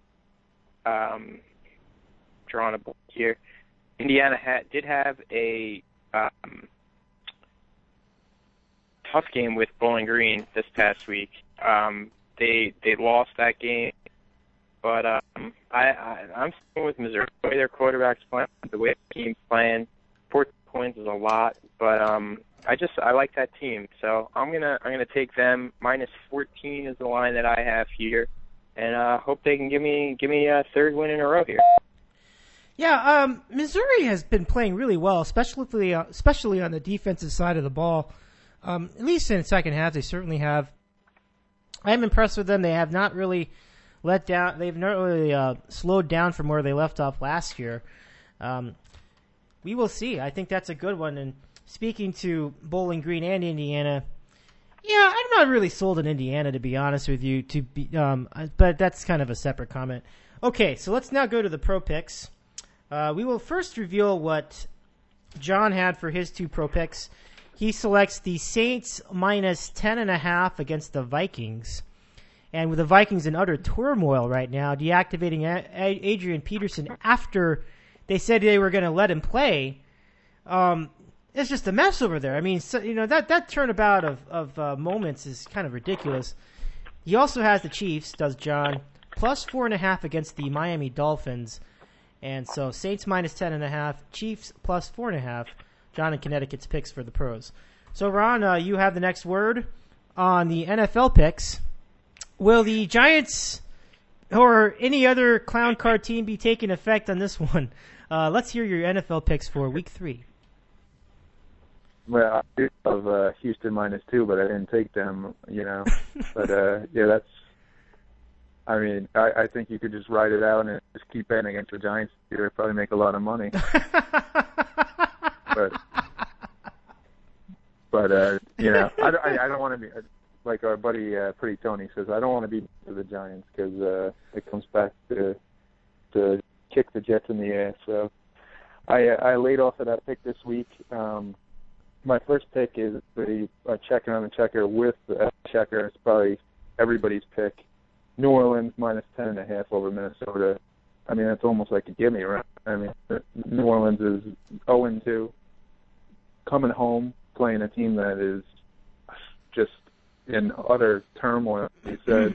drawing a blank here. Indiana did have a tough game with Bowling Green this past week. They lost that game, but I'm sticking with Missouri. The way their quarterback's playing, the way the team's playing, 14 points is a lot, but I like that team, so I'm gonna take them. Minus 14 is the line that I have here, and hope they can give me a 3rd win in a row here. Yeah, Missouri has been playing really well, especially on the defensive side of the ball. At least in the second half, they certainly have. I'm impressed with them. They have not really let down. They've not really slowed down from where they left off last year. We will see. I think that's a good one. And speaking to Bowling Green and Indiana, yeah, I'm not really sold on Indiana, to be honest with you. But that's kind of a separate comment. Okay, so let's now go to the pro picks. We will first reveal what John had for his 2 pro picks. He selects the Saints minus 10.5 against the Vikings. And with the Vikings in utter turmoil right now, deactivating Adrian Peterson after they said they were going to let him play, it's just a mess over there. I mean, that turnabout of moments is kind of ridiculous. He also has the Chiefs, does John, plus 4.5 against the Miami Dolphins. And so Saints minus 10.5, Chiefs plus 4.5. John and Connecticut's picks for the pros. So, Ron, you have the next word on the NFL picks. Will the Giants or any other clown card team be taking effect on this one? Let's hear your NFL picks for Week 3. Well, I do have Houston minus 2, but I didn't take them, But, yeah, that's – I mean, I think you could just ride it out and just keep betting against the Giants. You'd probably make a lot of money. But I don't want to be like our buddy Pretty Tony says. I don't want to be to the Giants because it comes back to kick the Jets in the ass. So I laid off of that pick this week. My first pick is the checker on the checker with the checker. It's probably everybody's pick. New Orleans minus 10.5 over Minnesota. I mean, that's almost like a gimme, right? I mean, New Orleans is 0-2, coming home, playing a team that is just in utter turmoil. He said,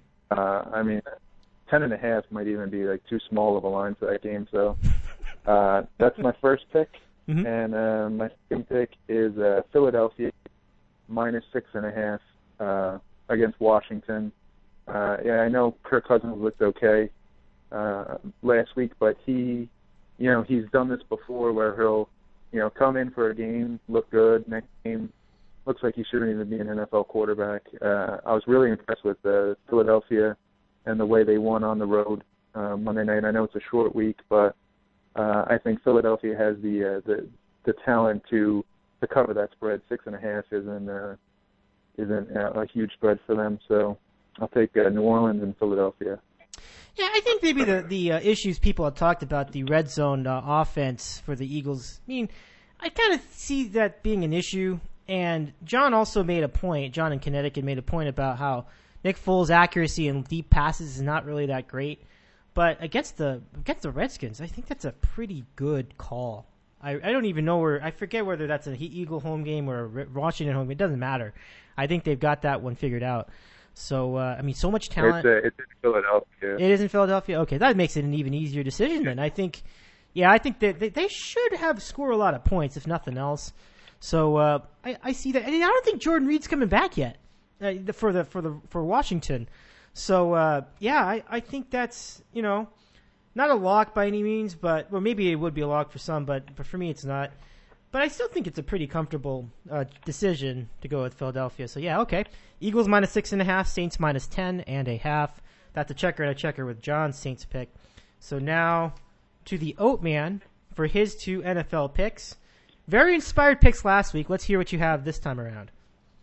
10.5 might even be like too small of a line for that game. So that's my first pick. Mm-hmm. And my second pick is Philadelphia minus 6.5 against Washington. I know Kirk Cousins looked okay last week, but he's done this before where he'll, come in for a game, look good, next game looks like he shouldn't even be an NFL quarterback. I was really impressed with Philadelphia and the way they won on the road Monday night. I know it's a short week, but I think Philadelphia has the talent to cover that spread. 6.5 isn't a huge spread for them, so I'll take New Orleans and Philadelphia. Yeah, I think maybe the issues people have talked about, the red zone offense for the Eagles, I mean, I kind of see that being an issue. And John also made a point, John in Connecticut made a point about how Nick Foles' accuracy in deep passes is not really that great. But against the Redskins, I think that's a pretty good call. I don't even know I forget whether that's an Eagle home game or a Washington home game. It doesn't matter. I think they've got that one figured out. So, so much talent. It's in Philadelphia. It is in Philadelphia? Okay, that makes it an even easier decision then. I think that they should score a lot of points, if nothing else. So, I see that. And I don't think Jordan Reed's coming back yet for Washington. So, I think that's, not a lock by any means, but maybe it would be a lock for some, but for me it's not. But I still think it's a pretty comfortable decision to go with Philadelphia. So, yeah, okay. Eagles minus 6.5, Saints minus 10.5. That's a checker and a checker with John's Saints pick. So now to the Oat Man for his 2 NFL picks. Very inspired picks last week. Let's hear what you have this time around.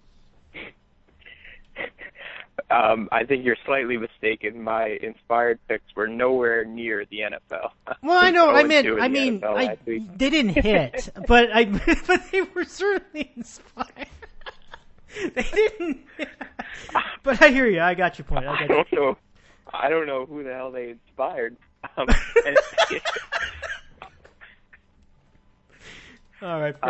I think you're slightly mistaken. My inspired picks were nowhere near the NFL. Well, I know. They didn't hit, but they were certainly inspired. They didn't. But I hear you. I got your point. I don't know who the hell they inspired. All right.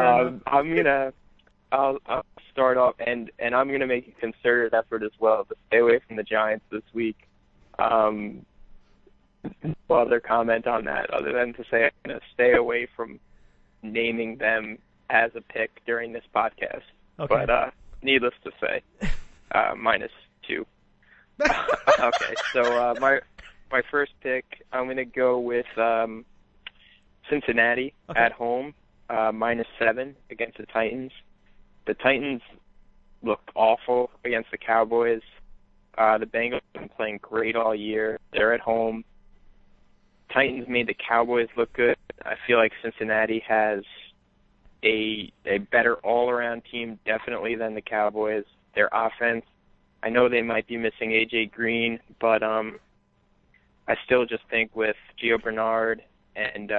I'll start off, and I'm gonna make a concerted effort as well to stay away from the Giants this week. No other comment on that other than to say I'm gonna stay away from naming them as a pick during this podcast. Okay. But needless to say, -2. Okay, so my first pick, I'm gonna go with Cincinnati at home. -7 against the Titans. The Titans looked awful against the Cowboys. The Bengals have been playing great all year. They're at home. Titans made the Cowboys look good. I feel like Cincinnati has a better all-around team, definitely, than the Cowboys. Their offense, I know they might be missing A.J. Green, but I still just think with Gio Bernard and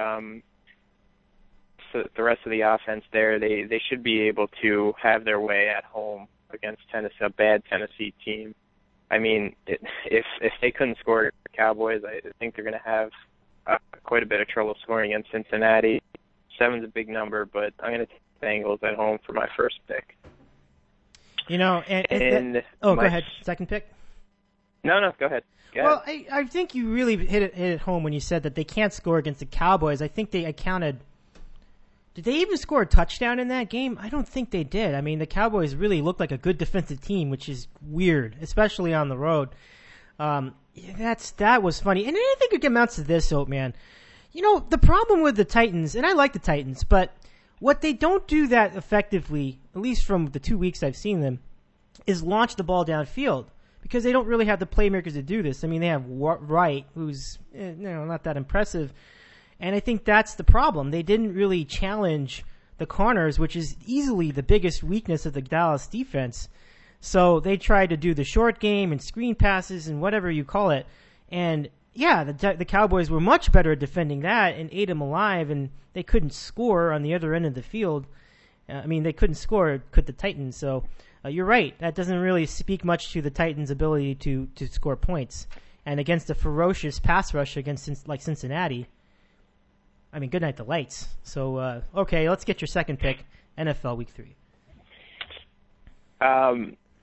the rest of the offense there, they should be able to have their way at home against Tennessee, a bad Tennessee team. I mean, if they couldn't score against the Cowboys, I think they're going to have quite a bit of trouble scoring against Cincinnati. 7's a big number, but I'm going to take the Bengals at home for my first pick. Go ahead. Second pick? No, go ahead. Well, I think you really hit it home when you said that they can't score against the Cowboys. I think I counted. Did they even score a touchdown in that game? I don't think they did. I mean, the Cowboys really looked like a good defensive team, which is weird, especially on the road. That was funny. And I think it amounts to this, Oat Man. The problem with the Titans, and I like the Titans, but what they don't do that effectively, at least from the 2 weeks I've seen them, is launch the ball downfield. Because they don't really have the playmakers to do this. I mean, they have Wright, who's not that impressive. And I think that's the problem. They didn't really challenge the corners, which is easily the biggest weakness of the Dallas defense. So they tried to do the short game and screen passes and whatever you call it. And yeah, the Cowboys were much better at defending that and ate them alive, and they couldn't score on the other end of the field. They couldn't score, could the Titans. So you're right. That doesn't really speak much to the Titans' ability to score points. And against a ferocious pass rush against Cincinnati, good night the lights. So, okay, let's get your second pick, NFL Week 3.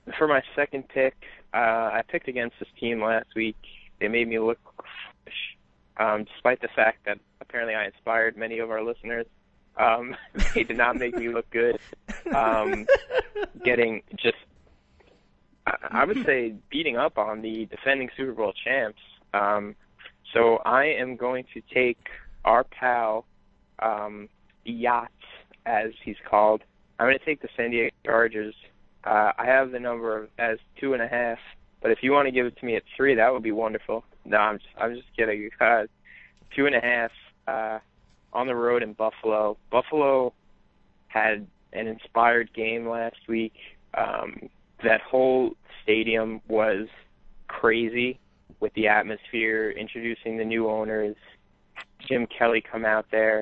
For my second pick, I picked against this team last week. They made me look foolish, despite the fact that apparently I inspired many of our listeners. They did not make me look good. Getting just, I would say, beating up on the defending Super Bowl champs. So I am going to take our pal, Yachts, as he's called. I'm going to take the San Diego Chargers. I have the number as 2.5, but if you want to give it to me at 3, that would be wonderful. No, I'm just kidding. 2.5 on the road in Buffalo. Buffalo had an inspired game last week. That whole stadium was crazy with the atmosphere, introducing the new owners, Jim Kelly come out there.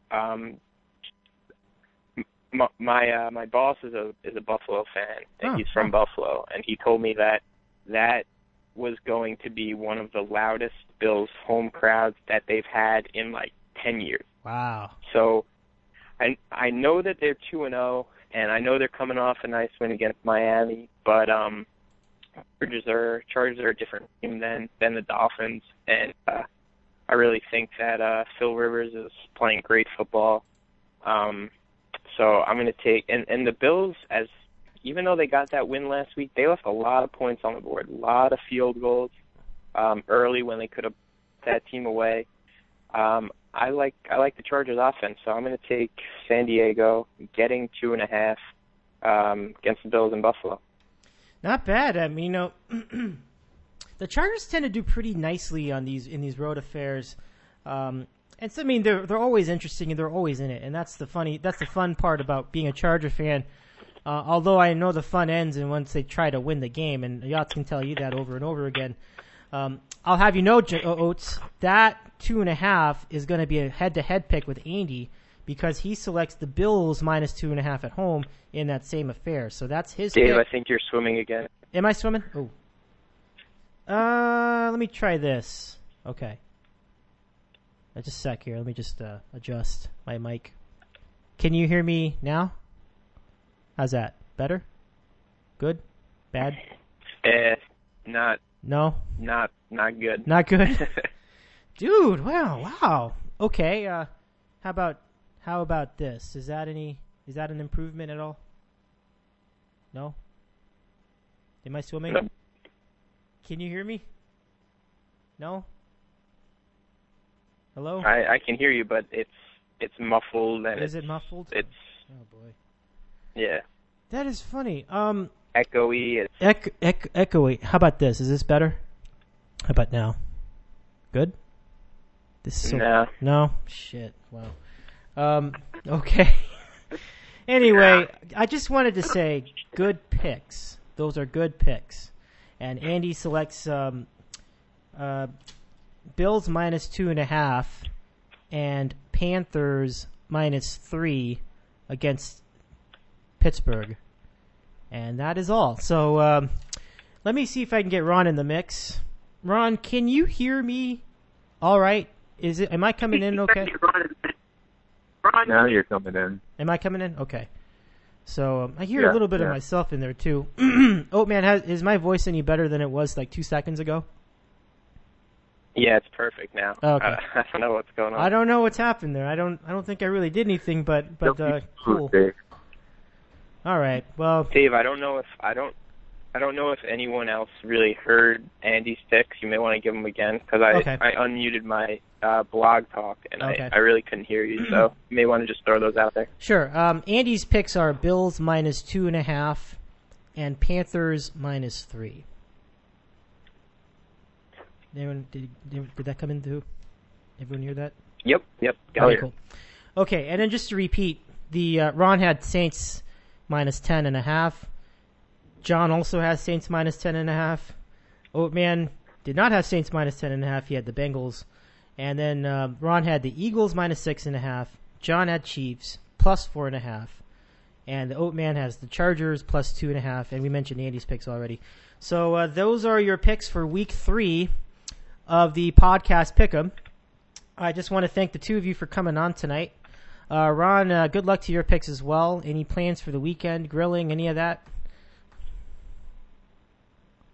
My boss is a Buffalo fan, and he's from Buffalo, and he told me that was going to be one of the loudest Bills home crowds that they've had in like 10 years. Wow. So I know that they're 2-0, and I know they're coming off a nice win against Miami, but Chargers are a different team than the Dolphins, and I really think that Phil Rivers is playing great football. So I'm going to take, and the Bills, even though they got that win last week, they left a lot of points on the board, a lot of field goals early when they could have put that team away. I like the Chargers offense, so I'm going to take San Diego, getting 2.5 against the Bills in Buffalo. Not bad. I mean, the Chargers tend to do pretty nicely in these road affairs. And so, I mean, they're always interesting and they're always in it, and that's the fun part about being a Charger fan. Although I know the fun ends and once they try to win the game, and Yachts can tell you that over and over again. I'll have you know, Oates, that 2.5 is going to be a head-to-head pick with Andy because he selects the Bills minus 2.5 at home in that same affair. So that's his Dave, pick. I think you're swimming again. Am I swimming? Oh. Let me try this. Okay. Just a sec here. Let me just adjust my mic. Can you hear me now? How's that? Better? Good? Bad? Not. No? Not good. Not good? Dude, wow. Okay, how about this? Is that an improvement at all? No? Am I swimming? No. Can you hear me? No? Hello? I can hear you, but it's muffled. And Is it muffled? It's. Oh boy. Yeah. That is funny. Echoey. Echoey. How about this? Is this better? How about now? Good? This is No? Shit. Wow. Okay. Anyway, I just wanted to say good picks. Those are good picks. And Andy selects Bills minus 2.5 and Panthers minus 3 against Pittsburgh. And that is all. So let me see if I can get Ron in the mix. Ron, can you hear me all right? Am I coming in okay? Now you're coming in. Am I coming in? Okay. So I hear Yeah, a little bit of yeah. myself in there too. Oh man, is my voice any better than it was like 2 seconds ago? Yeah, it's perfect now. Okay. I don't know what's going on. I don't know what's happened there. I don't think I really did anything, but cool. Dave. All right. Well, Dave, I don't know if anyone else really heard Andy's picks. You may want to give them again because I unmuted my blog talk and I really couldn't hear you. So you may want to just throw those out there. Sure. Andy's picks are Bills minus 2.5 and Panthers minus 3. Did that come in too? Everyone hear that? Yep. Got it. Cool. Okay, and then just to repeat, the Ron had Saints minus 10.5. John also has Saints minus 10.5. Oatman did not have Saints minus 10.5. He had the Bengals. And then Ron had the Eagles minus 6.5. John had Chiefs plus 4.5. And the Oatman has the Chargers plus 2.5. And we mentioned Andy's picks already. So those are your picks for week 3 of the podcast Pick'em. I just want to thank the two of you for coming on tonight. Ron, good luck to your picks as well. Any plans for the weekend, grilling, any of that?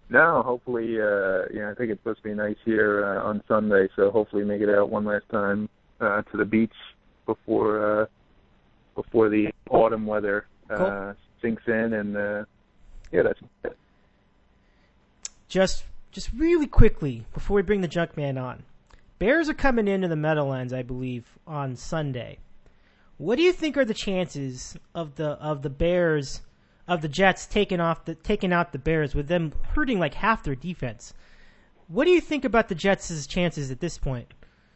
No, hopefully, I think it's supposed to be nice here on Sunday, so hopefully make it out one last time to the beach before the autumn weather sinks in, and that's it. Just really quickly before we bring the Junkman on, Bears are coming into the Meadowlands, I believe, on Sunday. What do you think are the chances of the Bears, of the Jets taking out the Bears with them hurting like half their defense? What do you think about the Jets' chances at this point?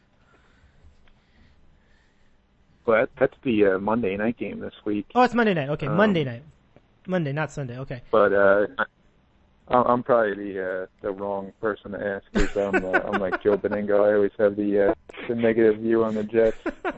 Well, that's the Monday night game this week. Oh, it's Monday night. Okay, Monday night. Monday, not Sunday. Okay. But I'm probably the wrong person to ask because I'm like Joe Beningo. I always have the negative view on the Jets.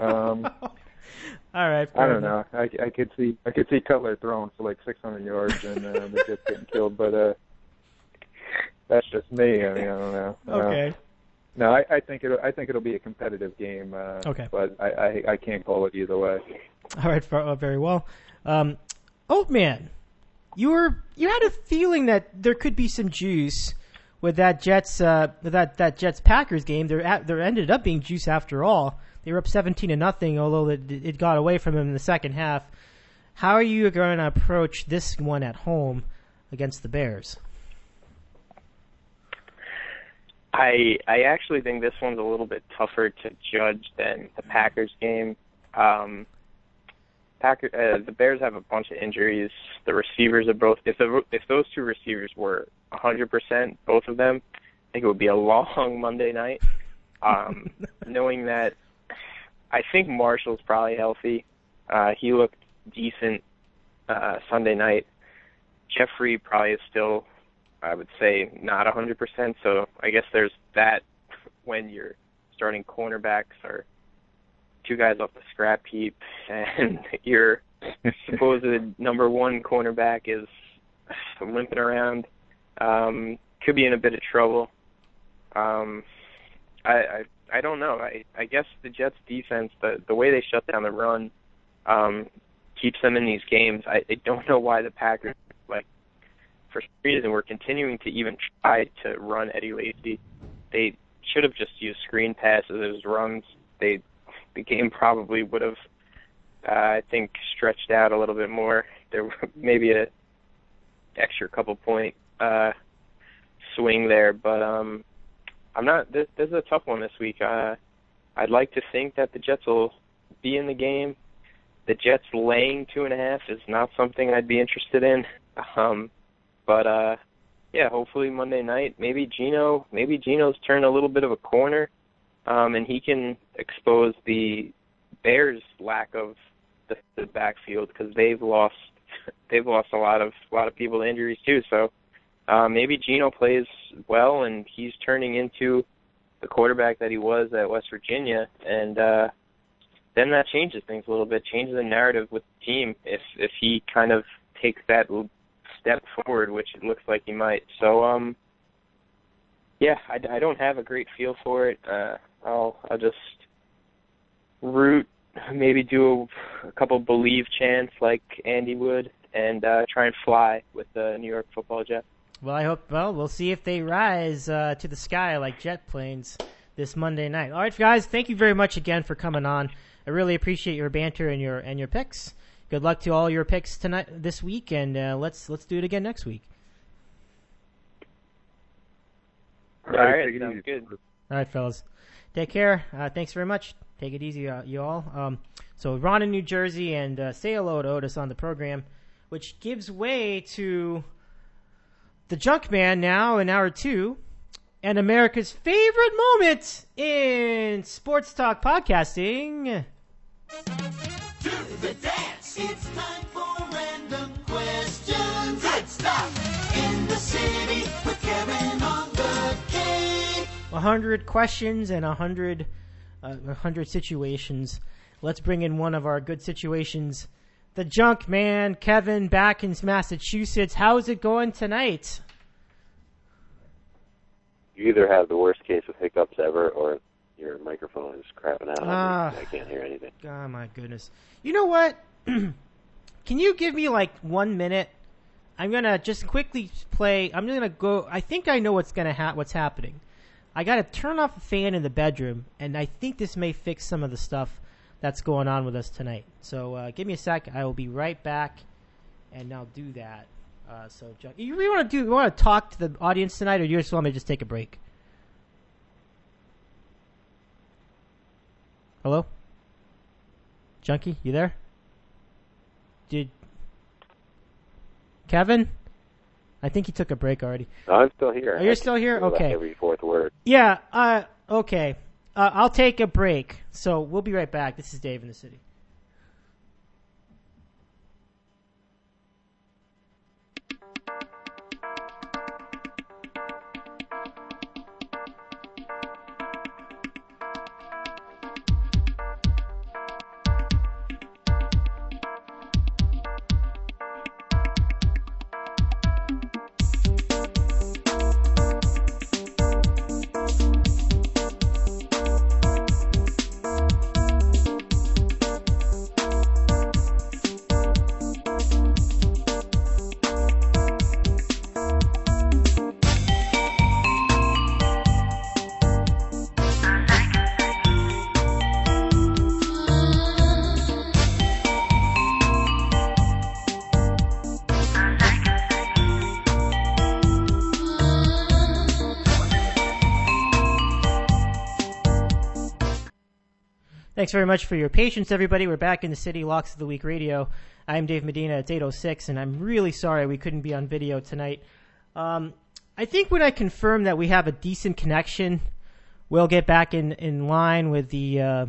All right. I don't know. I could see Cutler throwing for like 600 yards and the Jets getting killed, but that's just me. I mean, I don't know. Okay. No, I think it'll be a competitive game. Okay. But I can't call it either way. All right. Very well. Oatman, you had a feeling that there could be some juice with that Jets that Jets Packers game. There ended up being juice after all. They were up 17-0, although it got away from them in the second half. How are you going to approach this one at home against the Bears? I actually think this one's a little bit tougher to judge than the Packers game. The Bears have a bunch of injuries. The receivers are both. If those two receivers were 100%, both of them, I think it would be a long Monday night. Knowing that, I think Marshall's probably healthy. He looked decent Sunday night. Jeffrey probably is still, I would say, not 100%. So I guess there's that when your starting cornerbacks are two guys off the scrap heap and your supposed number one cornerback is limping around. Could be in a bit of trouble. I don't know. I guess the Jets' defense, the way they shut down the run, keeps them in these games. I don't know why the Packers, for some reason, were continuing to even try to run Eddie Lacy. They should have just used screen passes as runs. The game probably would have, I think, stretched out a little bit more. There maybe a extra couple point swing there, but I'm not. This is a tough one this week. I'd like to think that the Jets will be in the game. The Jets laying 2.5 is not something I'd be interested in. But hopefully Monday night, maybe Geno's turned a little bit of a corner, and he can expose the Bears' lack of the backfield because they've lost a lot of people to injuries too. So. Maybe Geno plays well, and he's turning into the quarterback that he was at West Virginia, and then that changes things a little bit, changes the narrative with the team if he kind of takes that step forward, which it looks like he might. So, I don't have a great feel for it. I'll just root, maybe do a couple believe chants like Andy would, and try and fly with the New York Football Jets. Well, we'll see if they rise to the sky like jet planes this Monday night. All right, guys, thank you very much again for coming on. I really appreciate your banter and your picks. Good luck to all your picks this week, and let's do it again next week. All right, sounds good. All right, fellas. Take care. Thanks very much. Take it easy, you all. So Ron in New Jersey, and say hello to Otis on the program, which gives way to the Junkman now in hour 2, and America's favorite moment in sports talk podcasting. Do the dance. It's time for random questions. Let's stop in the city with Kevin on the Cape. 100 questions and 100 situations. Let's bring in one of our good situations. The Junkman, Kevin, back in Massachusetts. How's it going tonight? You either have the worst case of hiccups ever, or your microphone is crapping out. I can't hear anything. Oh, my goodness. You know what? Can you give me 1 minute? I'm gonna just quickly play. I'm gonna go. I think I know what's happening. I gotta turn off a fan in the bedroom, and I think this may fix some of the stuff that's going on with us tonight. So give me a sec. I will be right back, and I'll do that. So, you really want to talk to the audience tonight, or do you just want me to just take a break? Hello, Junkie, you there? Kevin? I think he took a break already. No, I'm still here. Oh, you're still here? Okay. Every fourth word. Yeah. Okay. I'll take a break. So we'll be right back. This is Dave in the City. Thanks very much for your patience, everybody. We're back in the City, Locks of the Week Radio. I'm Dave Medina. It's 8:06, and I'm really sorry we couldn't be on video tonight. I think when I confirm that we have a decent connection, we'll get back in line with the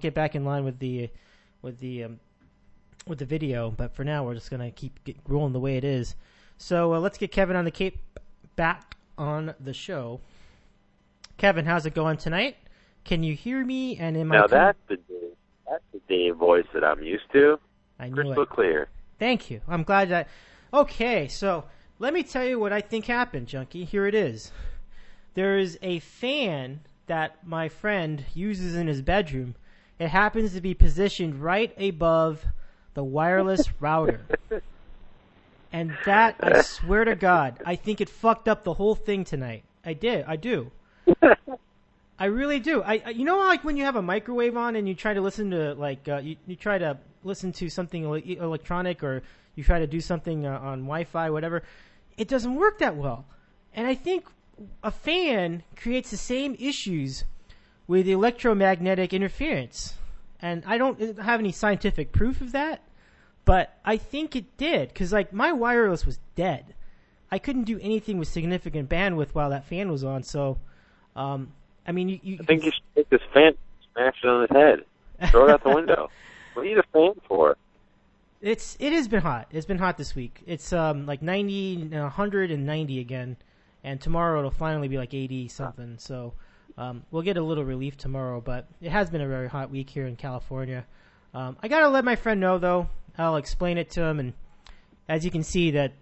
video. But for now, we're just gonna keep rolling the way it is. So let's get Kevin on the Cape back on the show. Kevin, how's it going tonight? Can you hear me? And that's the Dave voice that I'm used to. I knew Crystal clear. Thank you. I'm glad that. Okay, so let me tell you what I think happened, Junkie. Here it is. There is a fan that my friend uses in his bedroom. It happens to be positioned right above the wireless router. And that, I swear to God, I think it fucked up the whole thing tonight. I do. I really do. You know, like when you have a microwave on and you try to listen to you try to listen to something electronic, or you try to do something on Wi-Fi, whatever. It doesn't work that well, and I think a fan creates the same issues with electromagnetic interference. And I don't have any scientific proof of that, but I think it did, because like my wireless was dead. I couldn't do anything with significant bandwidth while that fan was on. So. I mean, I think you should take this fan, smash it on his head, throw it out the window. What do you need a fan for? It has been hot. It's been hot this week. It's like 90, 190 again, and tomorrow it'll finally be like 80 something. So we'll get a little relief tomorrow, but it has been a very hot week here in California. I gotta let my friend know though. I'll explain it to him, and as you can see that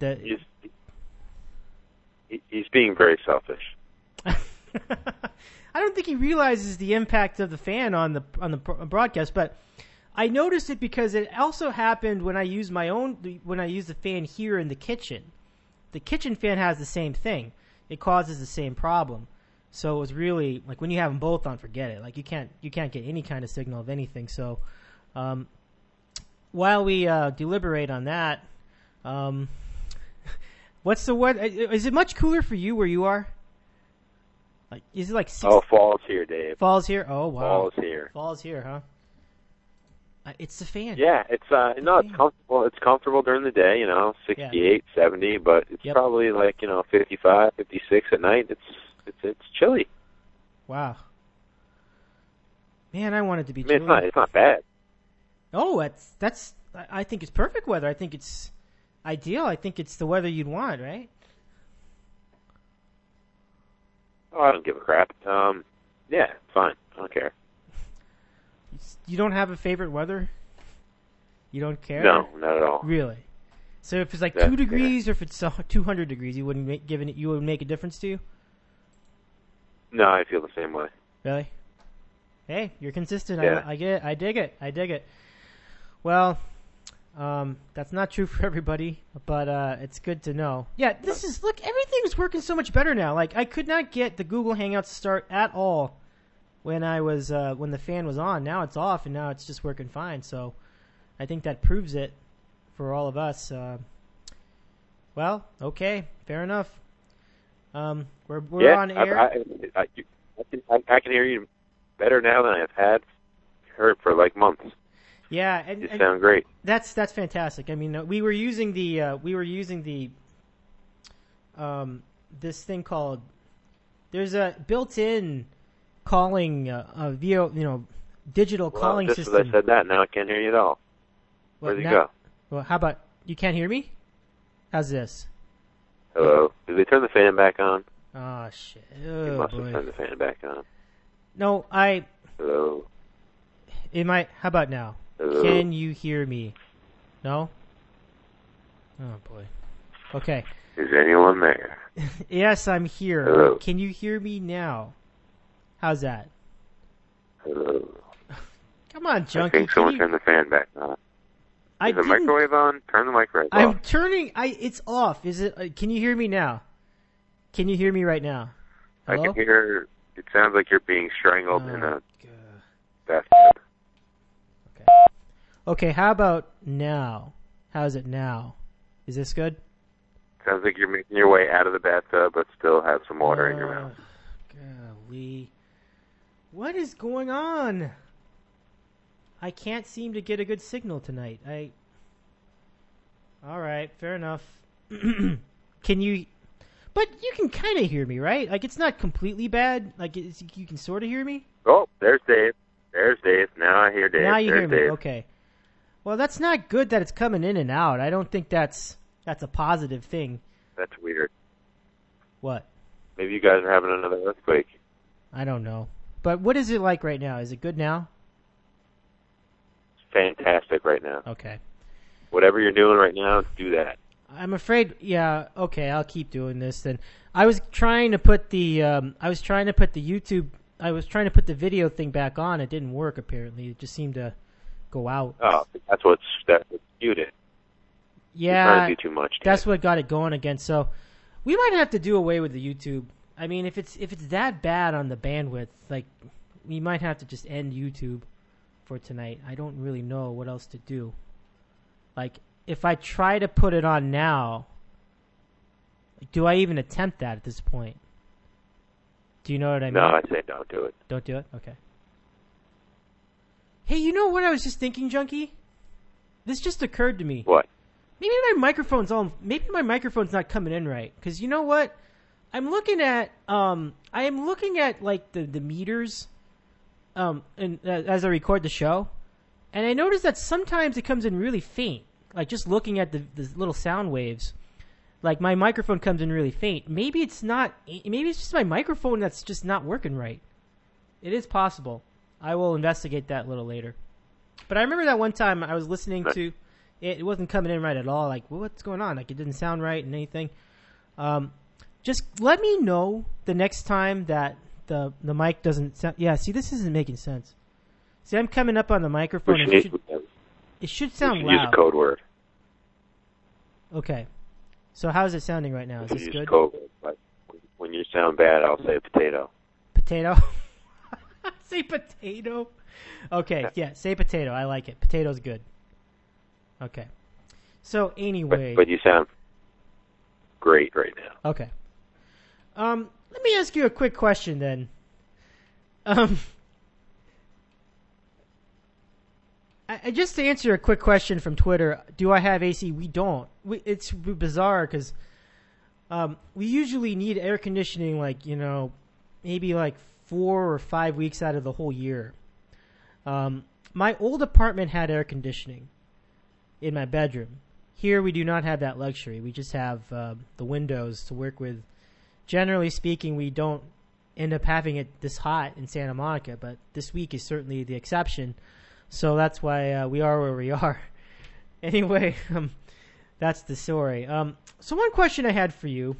he's being very selfish. I don't think he realizes the impact of the fan on the broadcast, but I noticed it because it also happened when I used the fan here in the kitchen. The kitchen fan has the same thing. It causes the same problem. So it was really like when you have them both on, forget it. Like you can't get any kind of signal of anything. So while we deliberate on that, what's the weather? Is it much cooler for you where you are? Like, is it like 60? Oh, fall's here, Dave. Fall's here? Oh, wow. Fall's here. Fall's here, huh? It's the fan. Yeah, it's it's comfortable. It's comfortable during the day, 68, 70, but it's probably like, 55, 56 at night. It's chilly. Wow. Man, I want it to be chilly. It's not bad. Oh, that's I think it's perfect weather. I think it's ideal. I think it's the weather you'd want, right? Oh, I don't give a crap. Yeah, fine. I don't care. You don't have a favorite weather? You don't care? No, not at all. Really? So if it's like 2 degrees or if it's 200 degrees, you wouldn't make a difference to you? No, I feel the same way. Really? Hey, you're consistent. Yeah. I get it. I dig it. Well, That's not true for everybody, but it's good to know. Yeah, look, everything's working so much better now. Like, I could not get the Google Hangouts to start at all when when the fan was on. Now it's off, and now it's just working fine. So I think that proves it for all of us. Well, okay, fair enough. We're on air. I can hear you better now than I've heard for like months. Yeah, you sound great. That's fantastic. I mean, we were using the this thing called, there's a built-in calling via digital calling just system. Just as I said that, now I can't hear you at all. Where'd you go? Well, how about you can't hear me? How's this? Hello. Did they turn the fan back on? Oh shit! You must have turned the fan back on. No, Hello. How about now? Hello? Can you hear me? No? Oh, boy. Okay. Is anyone there? Yes, I'm here. Hello? Can you hear me now? How's that? Hello? Come on, Junkie. I think someone turned the fan back on. Is the microwave on? Turn the microwave off. I'm turning... It's off. Is it? Can you hear me now? Can you hear me right now? Hello? I can hear... It sounds like you're being strangled in a bathtub. Okay, how about now? How's it now? Is this good? Sounds like you're making your way out of the bathtub, but still have some water in your mouth. Golly. What is going on? I can't seem to get a good signal tonight. Alright, fair enough. Can you... But you can kind of hear me, right? Like, it's not completely bad. Like, you can sort of hear me? Oh, there's Dave. There's Dave. Now I hear Dave. Now you hear me. Dave. Okay. Well, that's not good that it's coming in and out. I don't think that's a positive thing. That's weird. What? Maybe you guys are having another earthquake. I don't know. But what is it like right now? Is it good now? It's fantastic right now. Okay. Whatever you're doing right now, do that. I'm afraid. Yeah. Okay. I'll keep doing this then. I was trying to put the YouTube. I was trying to put the video thing back on. It didn't work. Apparently, it just seemed to go out. Oh, that's what skewed it. Yeah. You're trying to do too much. That's what got it going again. So we might have to do away with the YouTube. I mean, if it's that bad on the bandwidth, like, we might have to just end YouTube for tonight. I don't really know what else to do. Like, if I try to put it on now, do I even attempt that at this point? Do you know what I mean? No, I'd say don't do it. Don't do it? Okay. Hey, you know what I was just thinking, Junkie? This just occurred to me. What? Maybe my microphone's not coming in right. Because you know what? I'm looking at like the meters and as I record the show, and I noticed that sometimes it comes in really faint. Like, just looking at the little sound waves, like, my microphone comes in really faint. Maybe it's just my microphone that's just not working right. It is possible. I will investigate that a little later. But I remember that one time I was listening to it wasn't coming in right at all. Like, well, what's going on? Like, it didn't sound right and anything. Just let me know the next time that the mic doesn't sound. Yeah, see, this isn't making sense. See, I'm coming up on the microphone. It should sound loud. Use a code word. Okay. So how's it sounding right now? Is this good? Code word. Like, when you sound bad, I'll say potato. Potato? Say potato? Okay, yeah, say potato. I like it. Potato's good. Okay. So anyway. But you sound great right now. Okay. Let me ask you a quick question then. Just to answer a quick question from Twitter, do I have AC? We don't. It's bizarre because we usually need air conditioning, like, maybe like 4 or 5 weeks out of the whole year. My old apartment had air conditioning in my bedroom. Here we do not have that luxury. We just have the windows to work with. Generally speaking, we don't end up having it this hot in Santa Monica, but this week is certainly the exception. So that's why we are where we are. Anyway, that's the story. So one question I had for you.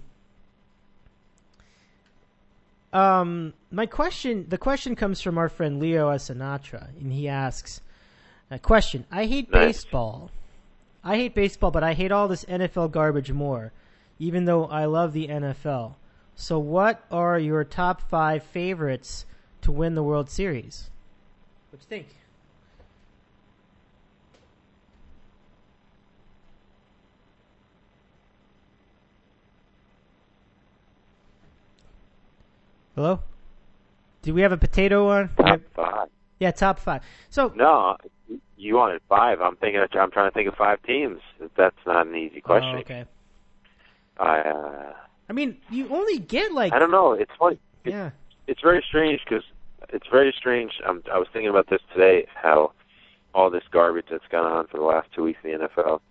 The question comes from our friend Leo Sinatra, and he asks, question, I hate baseball. I hate baseball, but I hate all this NFL garbage more, even though I love the NFL. So what are your top 5 favorites to win the World Series? What do you think? Hello? Do we have a potato on? Top 5. Yeah, top 5. So no, you wanted 5. I'm trying to think of 5 teams. That's not an easy question. Oh, okay. I mean, you only get like... I don't know. It's funny. Yeah. It's very strange because it's very strange. I was thinking about this today, how all this garbage that's gone on for the last 2 weeks in the NFL,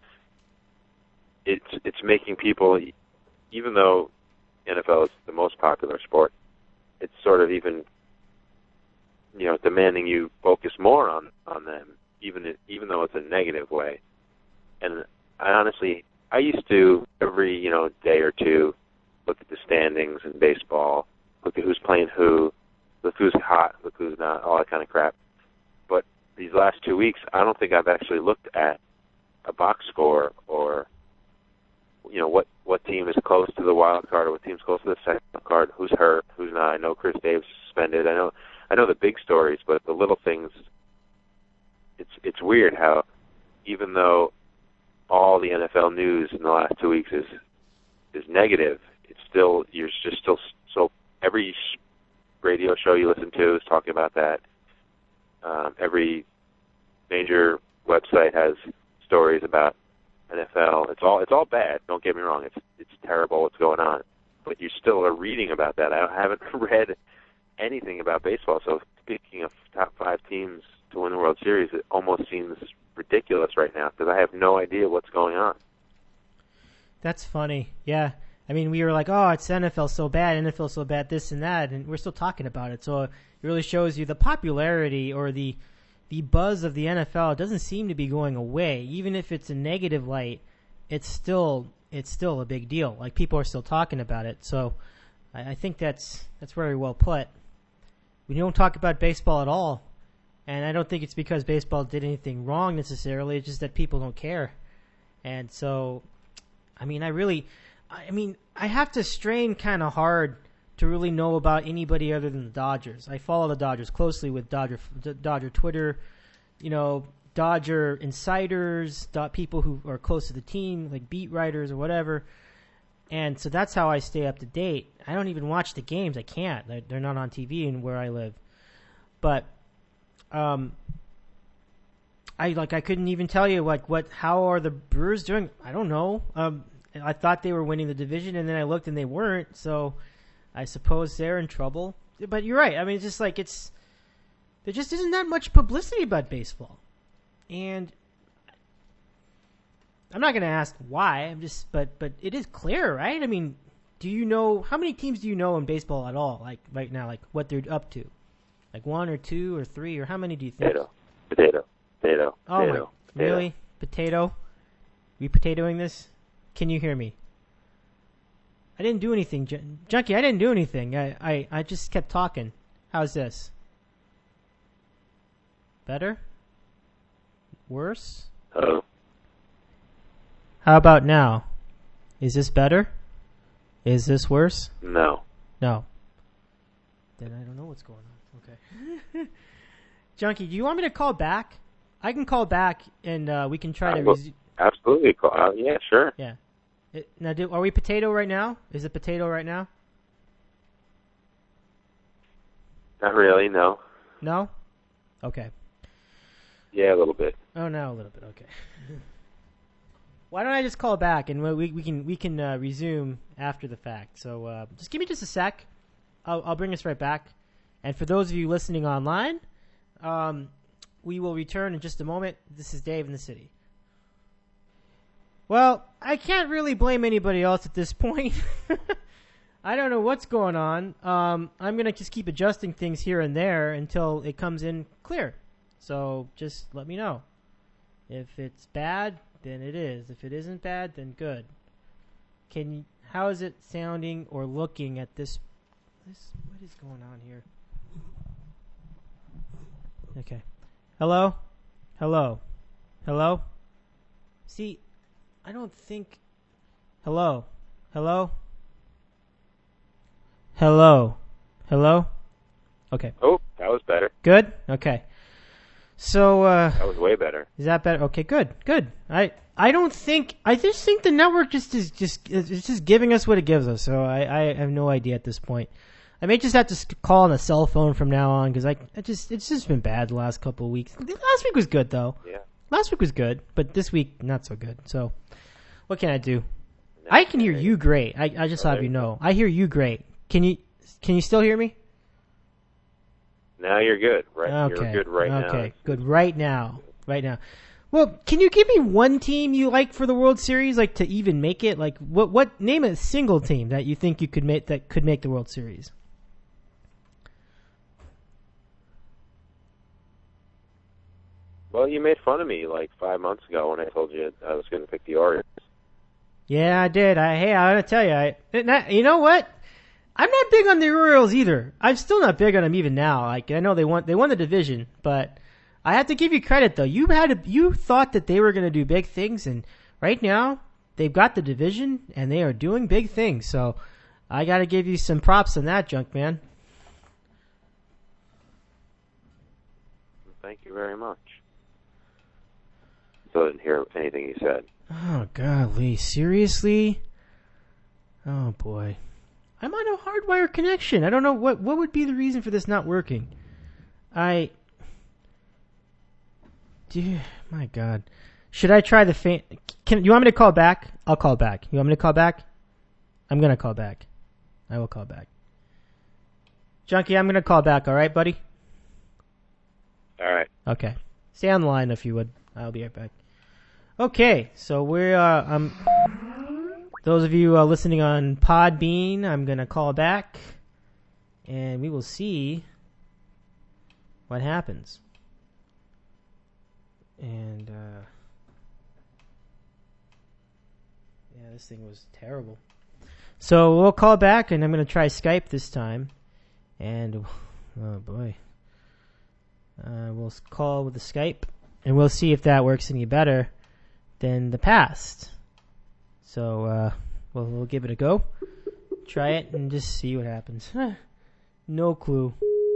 it's making people, even though NFL is the most popular sport, it's sort of even, demanding you focus more on them, even though it's a negative way. And I used to every day or two look at the standings in baseball, look at who's playing who, look who's hot, look who's not, all that kind of crap. But these last 2 weeks, I don't think I've actually looked at a box score or what team is close to the wild card or what team's close to the second card, who's hurt, who's not. I know Chris Davis is suspended. I know the big stories, but the little things. It's weird how even though all the NFL news in the last 2 weeks is negative, you're still so every radio show you listen to is talking about that. Every major website has stories about NFL. It's all bad. Don't get me wrong. It's terrible what's going on, but you still are reading about that. I haven't read anything about baseball. So speaking of top 5 teams to win the World Series, it almost seems ridiculous right now because I have no idea what's going on. That's funny. Yeah. I mean, we were like, oh, it's NFL so bad, this and that, and we're still talking about it. So it really shows you the popularity or the buzz of the NFL doesn't seem to be going away. Even if it's a negative light, it's still a big deal. Like, people are still talking about it. So I think that's very well put. We don't talk about baseball at all, and I don't think it's because baseball did anything wrong necessarily. It's just that people don't care. And so, I have to strain kind of hard to really know about anybody other than the Dodgers. I follow the Dodgers closely with Dodger Twitter, Dodger insiders, people who are close to the team, like beat writers or whatever. And so that's how I stay up to date. I don't even watch the games. I can't. They're not on TV in where I live. But I couldn't even tell you how are the Brewers doing? I don't know. I thought they were winning the division, and then I looked and they weren't. So I suppose they're in trouble. But you're right. I mean, it's just like there just isn't that much publicity about baseball. And I'm not going to ask why. But it is clear, right? I mean, how many teams do you know in baseball at all? Like right now, like what they're up to, like 1 or 2 or 3, or how many do you think? Potato. Oh, really? Potato? We potatoing this? Can you hear me? I didn't do anything, Junkie. I didn't do anything. I just kept talking. How's this? Better? Worse? Hello. How about now? Is this better? Is this worse? No. No. Then I don't know what's going on. Okay. Junkie, do you want me to call back? I can call back and we can try to resume. Absolutely. Yeah, sure. Yeah. Now, are we potato right now? Is it potato right now? Not really, no. No? Okay. Yeah, a little bit. Oh, now a little bit. Okay. Why don't I just call back and we can resume after the fact. So just give me just a sec. I'll bring us right back. And for those of you listening online, we will return in just a moment. This is Dave in the City. Well, I can't really blame anybody else at this point. I don't know what's going on. I'm going to just keep adjusting things here and there until it comes in clear. So just let me know. If it's bad, then it is. If it isn't bad, then good. How is it sounding or looking at this? What is going on here? Okay. Hello? See, I don't think... Hello? Hello? Hello? Hello? Okay. Oh, that was better. Good? Okay. So, That was way better. Is that better? Okay, good. I just think the network it's just giving us what it gives us, so I have no idea at this point. I may just have to call on a cell phone from now on, because it's just been bad the last couple of weeks. Last week was good, though. Yeah. Last week was good, but this week, not so good. So, what can I do? I can hear you great. I just have you know. I hear you great. Can you still hear me? Now you're good, right? Okay. You're good right now. Okay, good right now. Right now. Well, can you give me one team you like for the World Series, like to even make it? Like, what name a single team that you think you could make that could make the World Series? Well, you made fun of me like 5 months ago when I told you I was going to pick the Orioles. Yeah, I did. I gotta tell you, you know what? I'm not big on the Orioles either. I'm still not big on them even now. Like, I know they won the division, but I have to give you credit though. You thought that they were going to do big things, and right now they've got the division and they are doing big things. So I got to give you some props on that, Junk Man. Thank you very much. Still didn't hear anything you said. Oh golly, seriously? Oh boy. I'm on a hardwire connection. I don't know what would be the reason for this not working. My God. Should I try the fan? You want me to call back? I'll call back. You want me to call back? I'm gonna call back. I will call back. Junkie, I'm gonna call back. All right, buddy. All right. Okay. Stay on the line if you would. I'll be right back. Okay, so we're those of you listening on Podbean, I'm gonna call back, and we will see what happens. And yeah, this thing was terrible. So we'll call back, and I'm gonna try Skype this time. And oh boy, we'll call with the Skype, and we'll see if that works any better than the past. So we'll give it a go. Try it and just see what happens. No clue.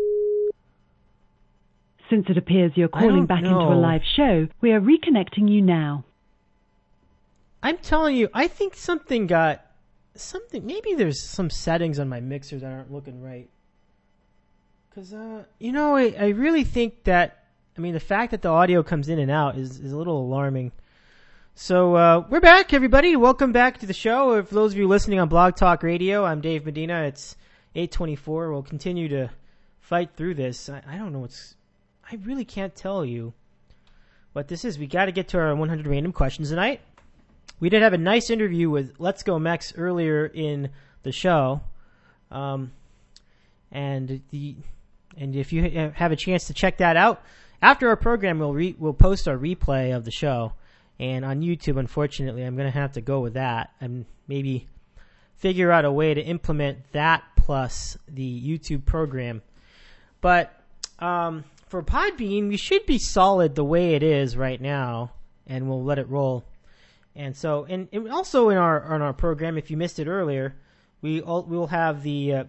Since it appears you're calling back into a live show, we are reconnecting you now. I'm telling you, I think maybe there's some settings on my mixer that aren't looking right. Because, I really think that, the fact that the audio comes in and out is a little alarming. So, we're back, everybody. Welcome back to the show. For those of you listening on Blog Talk Radio, I'm Dave Medina. It's 8:24. We'll continue to fight through this. I don't know I really can't tell you what this is. We got to get to our 100 random questions tonight. We did have a nice interview with Let's Go Mex earlier in the show. And if you have a chance to check that out, after our program, we'll post our replay of the show. And on YouTube, unfortunately, I'm going to have to go with that and maybe figure out a way to implement that plus the YouTube program. But for Podbean, we should be solid the way it is right now, and we'll let it roll. And so, and also on our program, if you missed it earlier, we will have the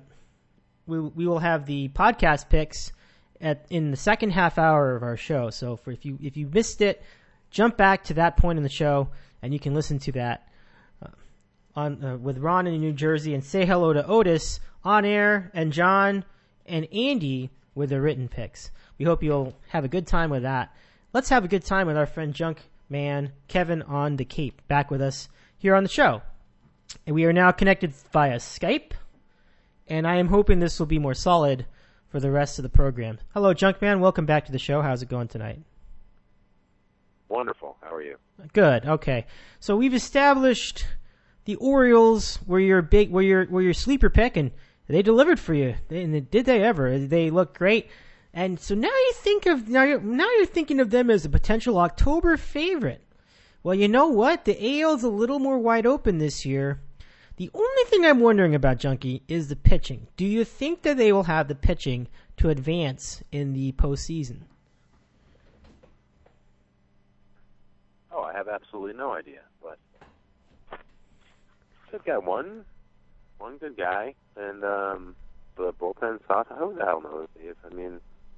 podcast picks in the second half hour of our show. So if you missed it, jump back to that point in the show, and you can listen to that with Ron in New Jersey, and say hello to Otis on air, and John and Andy with their written picks. We hope you'll have a good time with that. Let's have a good time with our friend Junk Man Kevin on the Cape back with us here on the show. And we are now connected via Skype, and I am hoping this will be more solid for the rest of the program. Hello, Junk Man. Welcome back to the show. How's it going tonight? Wonderful. How are you? Good. Okay. So we've established the Orioles were your sleeper pick, and they delivered for you. Did they ever? They look great. And so now you're thinking of them as a potential October favorite. Well, you know what? The AL's a little more wide open this year. The only thing I'm wondering about, Junkie, is the pitching. Do you think that they will have the pitching to advance in the postseason? Oh, I have absolutely no idea. But they've got one good guy, and the bullpen's hot. Who the hell knows, Dave? I mean,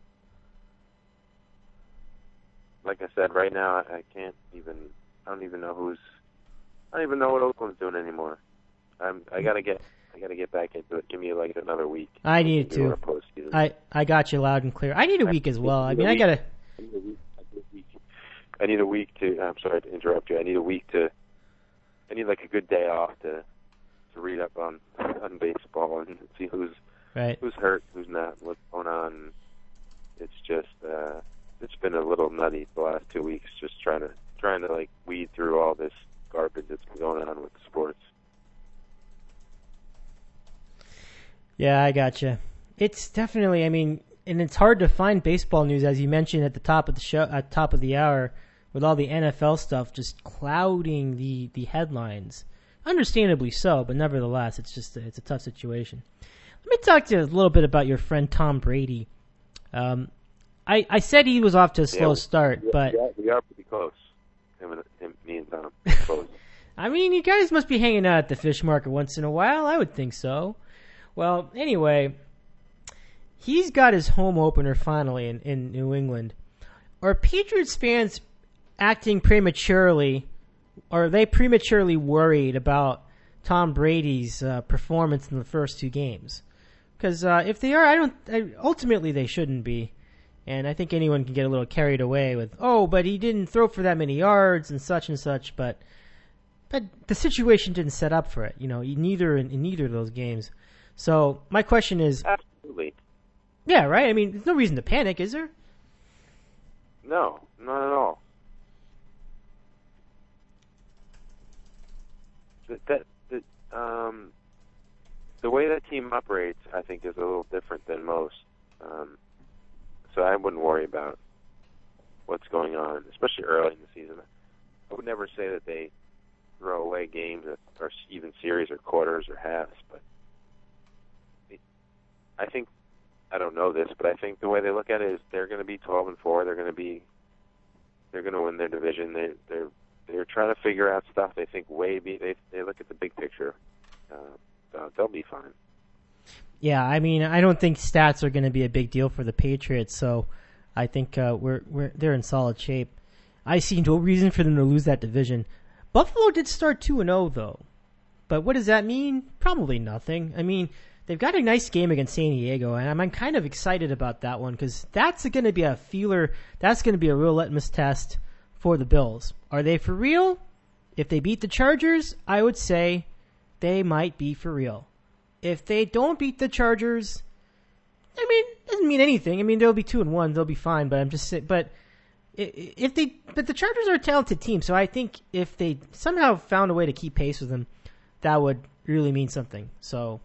like I said, right now I don't even know what Oakland's doing anymore. I gotta get back into it. Give me like another week. I need to. I got you loud and clear. I need a week as well. I mean, I gotta. I need a week to. I'm sorry to interrupt you. I need a week to. I need like a good day off to read up on baseball and see who's hurt, who's not, what's going on. It's just it's been a little nutty the last 2 weeks, just trying to like weed through all this garbage that's been going on with the sports. Yeah, I gotcha. It's definitely, I mean, and it's hard to find baseball news, as you mentioned at the top of the show, at top of the hour, with all the NFL stuff just clouding the headlines. Understandably so, but nevertheless, it's a tough situation. Let me talk to you a little bit about your friend Tom Brady. I said he was off to a slow start, but we are pretty close. Me and Tom, close. I mean, you guys must be hanging out at the fish market once in a while. I would think so. Well, anyway, he's got his home opener finally in New England. Are Patriots fans acting prematurely, or are they prematurely worried about Tom Brady's performance in the first two games? Because if they are, ultimately they shouldn't be. And I think anyone can get a little carried away with, but he didn't throw for that many yards and such. But the situation didn't set up for it. You know, in neither of those games. So my question is, absolutely. Yeah, right. I mean, there's no reason to panic, is there? No, not at all. The way that team operates, I think, is a little different than most. So I wouldn't worry about what's going on, especially early in the season. I would never say that they throw away games or even series or quarters or halves, but I think, I don't know this, but I think the way they look at it is they're going to be 12-4. They're going to win their division. They're trying to figure out stuff. They think they look at the big picture. They'll be fine. Yeah, I mean, I don't think stats are going to be a big deal for the Patriots, so I think they're in solid shape. I see no reason for them to lose that division. Buffalo did start 2-0 though, but what does that mean? Probably nothing. I mean, they've got a nice game against San Diego, and I'm kind of excited about that one because that's going to be a feeler. That's going to be a real litmus test for the Bills. Are they for real? If they beat the Chargers, I would say they might be for real. If they don't beat the Chargers, I mean, it doesn't mean anything. I mean, they'll be 2-1. They'll be fine, but I'm just saying, but the Chargers are a talented team, so I think if they somehow found a way to keep pace with them, that would really mean something. So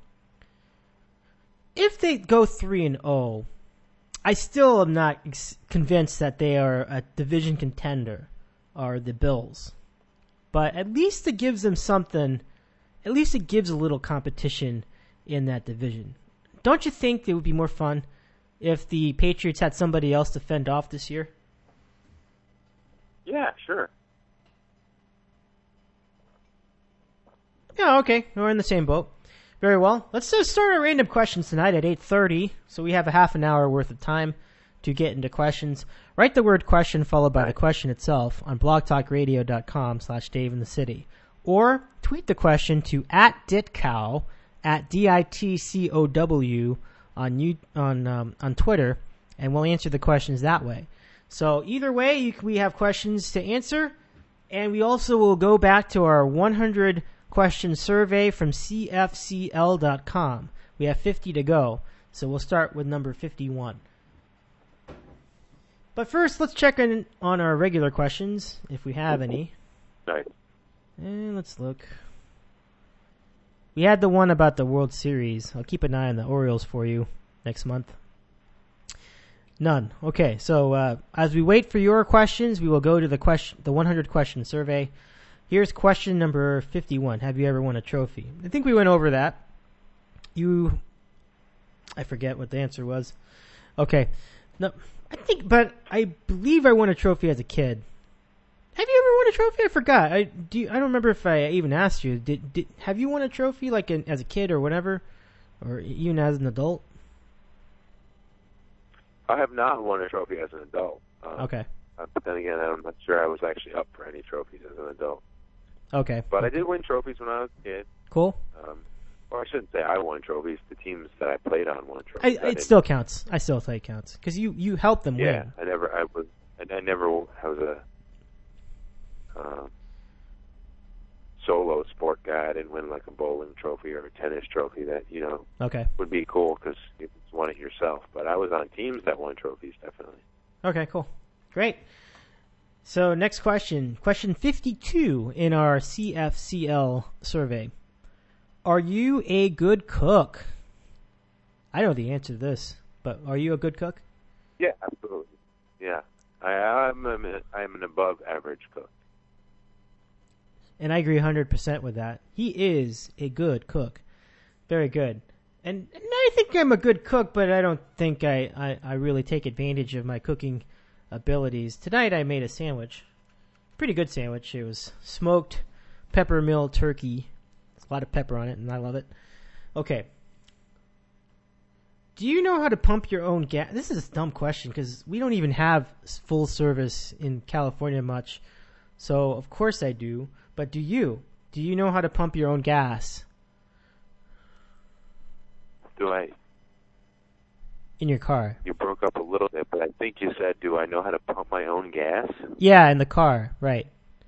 if they go 3-0, I still am not convinced that they are a division contender, are the Bills. But at least it gives them something. At least it gives a little competition in that division. Don't you think it would be more fun if the Patriots had somebody else to fend off this year? Yeah, sure. Yeah, okay. We're in the same boat. Very well. Let's start our random questions tonight at 8:30. So we have a half an hour worth of time to get into questions. Write the word question followed by the question itself on blogtalkradio.com/DaveInTheCity. Or tweet the question to @Ditcow, @DITCOW on Twitter, and we'll answer the questions that way. So either way, we have questions to answer, and we also will go back to our 100 question survey from CFCL.com. We have 50 to go, so we'll start with number 51. But first, let's check in on our regular questions, if we have any. Right. And let's look. We had the one about the World Series. I'll keep an eye on the Orioles for you next month. None. Okay, so as we wait for your questions, we will go to the 100 question survey. Here's question number 51. Have you ever won a trophy? I think we went over that. I forget what the answer was. Okay. No, I believe I won a trophy as a kid. Have you ever won a trophy? I forgot. I don't remember if I even asked you. Have you won a trophy like as a kid or whatever, or even as an adult? I have not won a trophy as an adult. Okay. But then again, I'm not sure I was actually up for any trophies as an adult. Okay. But I did win trophies when I was a kid. Cool. Or I shouldn't say I won trophies. The teams that I played on won trophies. It still counts. I still say it counts because you helped them win. Yeah, I never was a solo sport guy. I didn't win like a bowling trophy or a tennis trophy that would be cool because you won it yourself. But I was on teams that won trophies, definitely. Okay, cool, great. So next question 52 in our CFCL survey. Are you a good cook? I know the answer to this, but are you a good cook? Yeah, absolutely. Yeah, I'm an above average cook. And I agree 100% with that. He is a good cook. Very good. And I think I'm a good cook, but I don't think I really take advantage of my cooking abilities. Tonight I made a sandwich. Pretty good sandwich. It was smoked peppermill turkey. There's a lot of pepper on it, and I love it. Okay. Do you know how to pump your own gas? This is a dumb question because we don't even have full service in California much. So, of course I do. But do you? Do you know how to pump your own gas? Do I? In your car. You broke up a little bit, but I think you said, do I know how to pump my own gas? Yeah, in the car, right.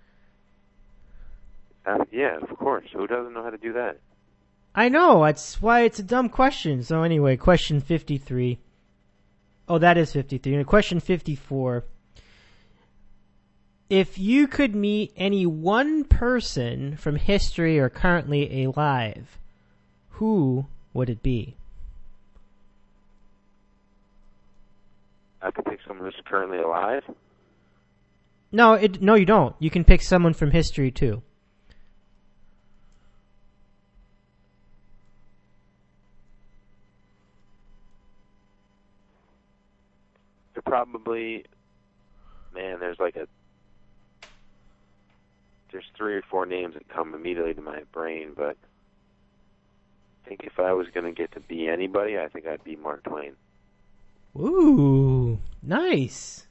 Yeah, of course. Who doesn't know how to do that? I know, that's why it's a dumb question. So anyway, question 53. Oh, that is 53. And question 54. If you could meet any one person from history or currently alive, who would it be? I could pick someone who's currently alive? No, you don't. You can pick someone from history too. Probably, man, there's 3 or 4 names that come immediately to my brain, but I think if I was going to get to be anybody, I think I'd be Mark Twain. Ooh, nice.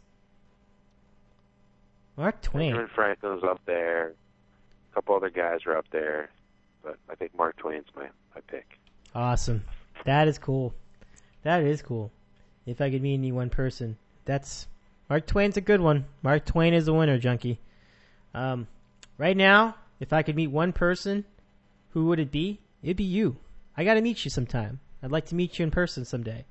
Mark Twain. Benjamin Franklin's up there. A couple other guys are up there, but I think Mark Twain's my pick. Awesome. That is cool. That is cool. If I could meet any one person, Mark Twain's a good one. Mark Twain is the winner, Junkie. Right now, if I could meet one person, who would it be? It'd be you. I got to meet you sometime. I'd like to meet you in person someday.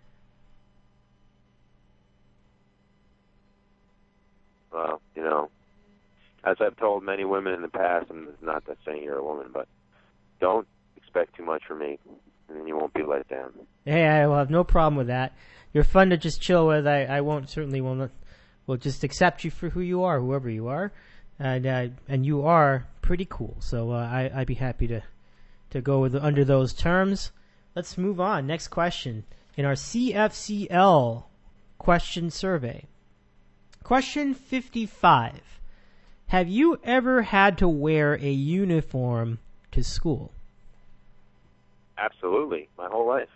Well, as I've told many women in the past, and it's not that saying you're a woman, but don't expect too much from me, and then you won't be let down. Hey, I will have no problem with that. You're fun to just chill with. I will just accept you for who you are, whoever you are, and you are pretty cool. So I'd be happy to go under those terms. Let's move on. Next question in our CFCL question survey. Question 55. Have you ever had to wear a uniform to school? Absolutely, my whole life.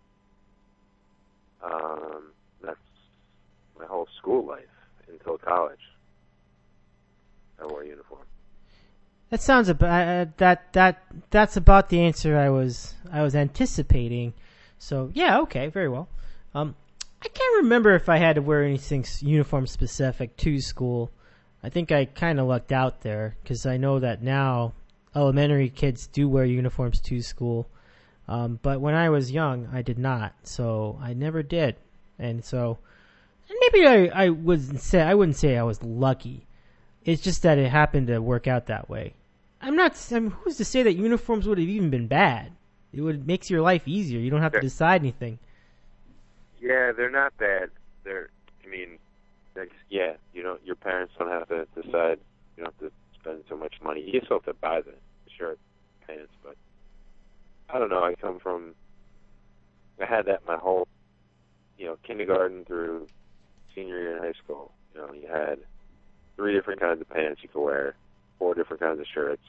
That's my whole school life until college. I wore a uniform. That sounds about that's about the answer I was anticipating. So yeah, okay, very well. I can't remember if I had to wear anything uniform specific to school. I think I kind of lucked out there because I know that now elementary kids do wear uniforms to school. But when I was young, I did not, so I never did. And maybe I wouldn't say I was lucky. It's just that it happened to work out that way. Who's to say that uniforms would have even been bad? It makes your life easier. You don't have to decide anything. Yeah, they're not bad. Your parents don't have to decide. You don't have to spend so much money. You still have to buy the shirt, pants, but I don't know. I had that my whole, kindergarten through senior year in high school. You had 3 different kinds of pants you can wear, 4 different kinds of shirts.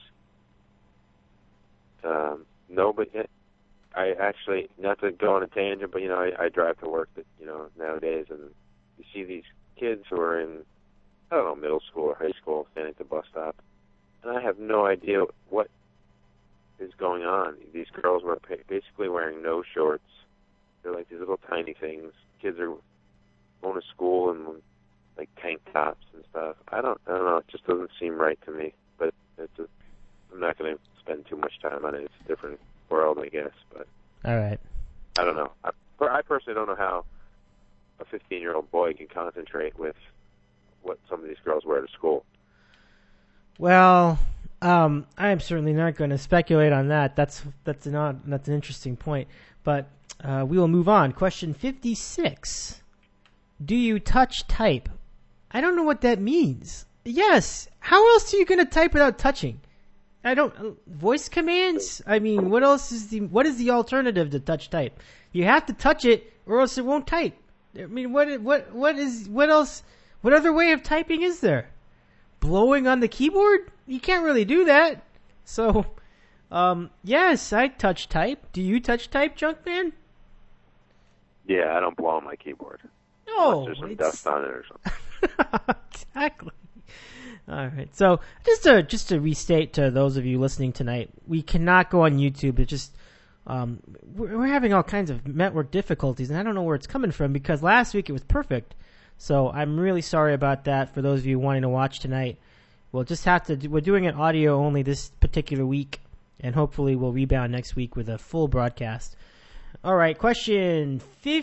I actually, not to go on a tangent, but, I drive to work, nowadays, and you see these kids who are in, I don't know, middle school or high school standing at the bus stop, and I have no idea what is going on. These girls were basically wearing no shorts. They're like these little tiny things. Kids are going to school in like tank tops and stuff. I don't know. It just doesn't seem right to me. But I'm not going to spend too much time on it. It's a different world, I guess. But all right. I don't know. I personally don't know how a 15-year-old boy can concentrate with what some of these girls wear to school. Well, I'm certainly not going to speculate on that. That's an interesting point. But we will move on. Question 56. Do you touch type? I don't know what that means. Yes. How else are you going to type without touching? Voice commands? I mean, what is the alternative to touch type? You have to touch it or else it won't type. I mean, what else? What other way of typing is there? Blowing on the keyboard? You can't really do that. So, yes, I touch type. Do you touch type, Junkman? Yeah, I don't blow on my keyboard. No. Unless there's some dust on it or something. Exactly. All right. So, just to restate to those of you listening tonight, we cannot go on YouTube. It just we're having all kinds of network difficulties, and I don't know where it's coming from because last week it was perfect. So I'm really sorry about that for those of you wanting to watch tonight. We'll just have to we're doing it audio only this particular week, and hopefully we'll rebound next week with a full broadcast. All right, question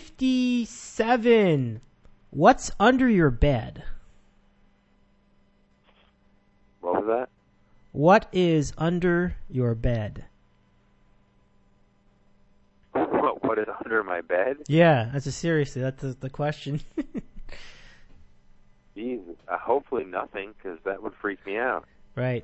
57. What's under your bed? What was that? What is under your bed? What is under my bed? Yeah, seriously, that's the question. Jeez, hopefully nothing, because that would freak me out. Right.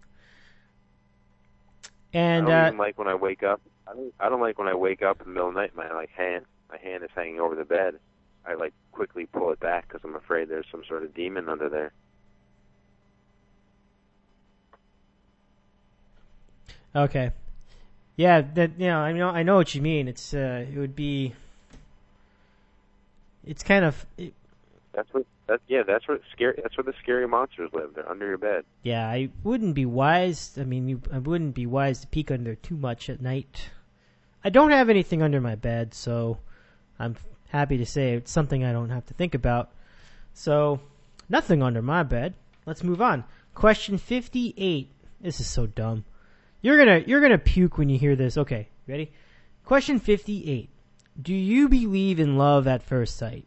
And I don't even like when I wake up. I don't like when I wake up in the middle of the night. My hand is hanging over the bed. I quickly pull it back because I'm afraid there's some sort of demon under there. Okay. Yeah, I know what you mean. It's it would be. It's kind of. That's where the scary monsters live. They're under your bed. Yeah, I wouldn't be wise. I mean, I wouldn't be wise to peek under too much at night. I don't have anything under my bed, so I'm happy to say it's something I don't have to think about. So, nothing under my bed. Let's move on. Question 58. This is so dumb. You're gonna puke when you hear this. Okay, ready? Question 58. Do you believe in love at first sight?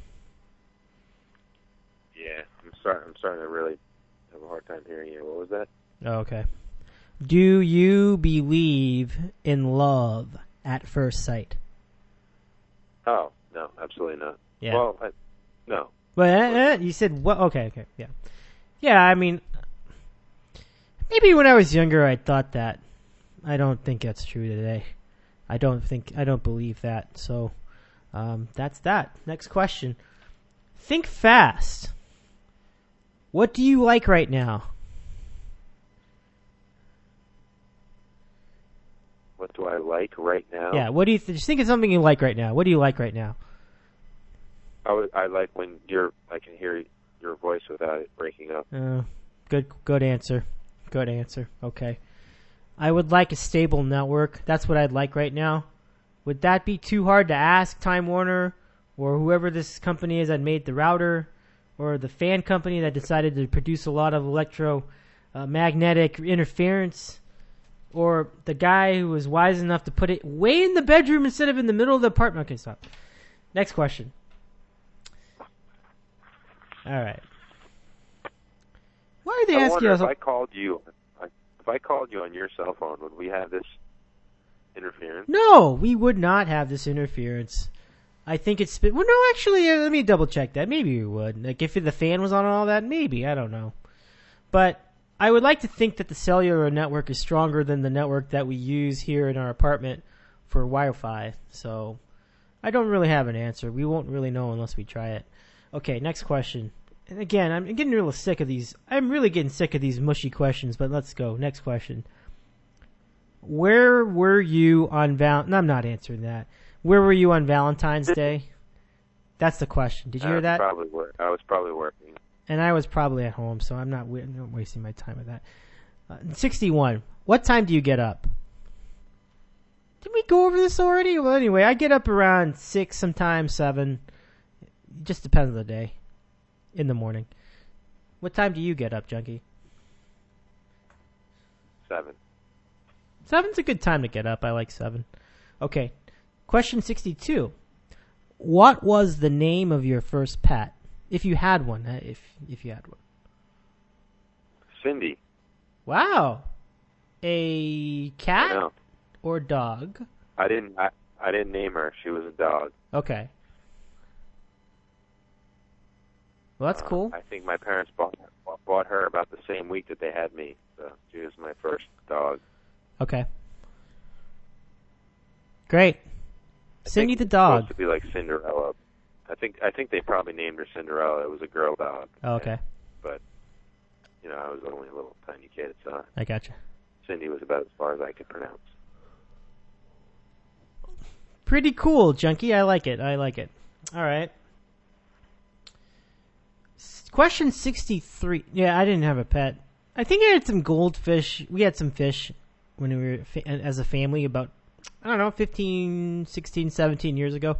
Yeah, I'm starting to really have a hard time hearing you. What was that? Oh, okay. Do you believe in love at first sight? Oh, no, absolutely not. Yeah. Well, no. Well, you said what? Okay, yeah. Yeah, I mean, maybe when I was younger I thought that. I don't think that's true today. I don't believe that. So, that's that. Next question. Think fast. What do you like right now? What do I like right now? Yeah, what do you just think of something you like right now? What do you like right now? I like when I can hear your voice without it breaking up. Good answer. Good answer. Okay. I would like a stable network. That's what I'd like right now. Would that be too hard to ask Time Warner or whoever this company is that made the router or the fan company that decided to produce a lot of electromagnetic interference or the guy who was wise enough to put it way in the bedroom instead of in the middle of the apartment? Okay, stop. Next question. All right. Why are they asking us? If I called you on your cell phone, would we have this interference? No, we would not have this interference. I think it's well, no, actually, let me double check that. Maybe we would. Like if the fan was on and all that, maybe. I don't know. But I would like to think that the cellular network is stronger than the network that we use here in our apartment for Wi-Fi. So I don't really have an answer. We won't really know unless we try it. Okay, next question. And again, I'm getting real sick of these. I'm really getting sick of these mushy questions, but let's go. Next question. Where were you on No, I'm not answering that. Where were you on Valentine's Day? That's the question. Did you hear that? I was probably working. And I was probably at home, so I'm not wasting my time with that. 61. What time do you get up? Did we go over this already? Well, anyway, I get up around 6, sometimes 7. It just depends on the day. In the morning. What time do you get up, Junkie? 7. 7's a good time to get up. I like 7. Okay. Question 62. What was the name of your first pet? If you had one. If you had one. Cindy. Wow. A cat or dog? I didn't name her. She was a dog. Okay. Well, that's cool. I think my parents bought her about the same week that they had me. So she was my first dog. Okay. Great. Cindy the dog. Supposed to be like Cinderella. I think they probably named her Cinderella. It was a girl dog. Oh, okay. But I was only a little tiny kid, so I gotcha. Cindy was about as far as I could pronounce. Pretty cool, Junkie. I like it. All right. Question 63. Yeah, I didn't have a pet. I think I had some goldfish. We had some fish when we were as a family about, 15, 16, 17 years ago.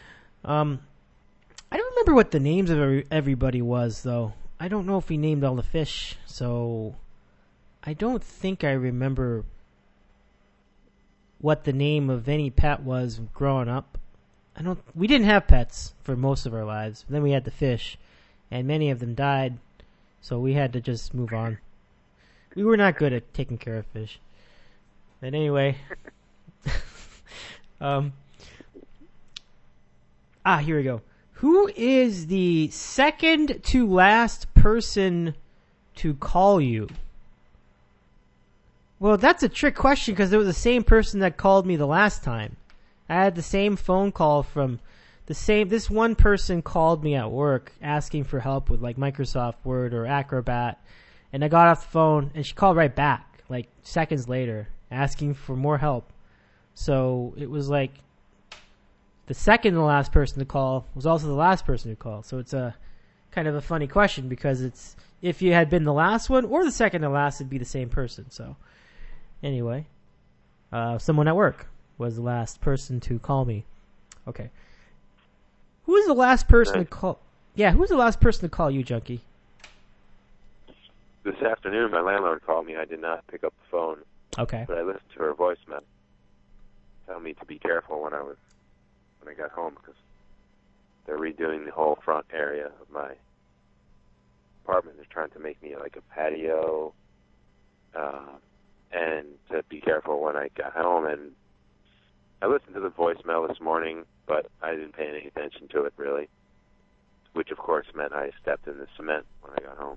I don't remember what the names of everybody was, though. I don't know if we named all the fish, so I don't think I remember what the name of any pet was growing up. We didn't have pets for most of our lives. Then we had the fish, and many of them died, so we had to just move on. We were not good at taking care of fish. But anyway, here we go. Who is the second to last person to call you? Well, that's a trick question because it was the same person that called me the last time. I had the same phone call from this one person called me at work asking for help with like Microsoft Word or Acrobat, and I got off the phone and she called right back like seconds later asking for more help. So it was like the second to last person to call was also the last person to call. So it's a kind of a funny question because it's if you had been the last one or the second to last, it'd be the same person. So anyway, someone at work was the last person to call me. Okay. Who was the last person to call? Yeah, who was the last person to call you, Junkie? This afternoon, my landlord called me. I did not pick up the phone. Okay. But I listened to her voicemail telling me to be careful when I got home because they're redoing the whole front area of my apartment. They're trying to make me like a patio, and to be careful when I got home. And I listened to the voicemail this morning, but I didn't pay any attention to it really, which of course meant I stepped in the cement when I got home.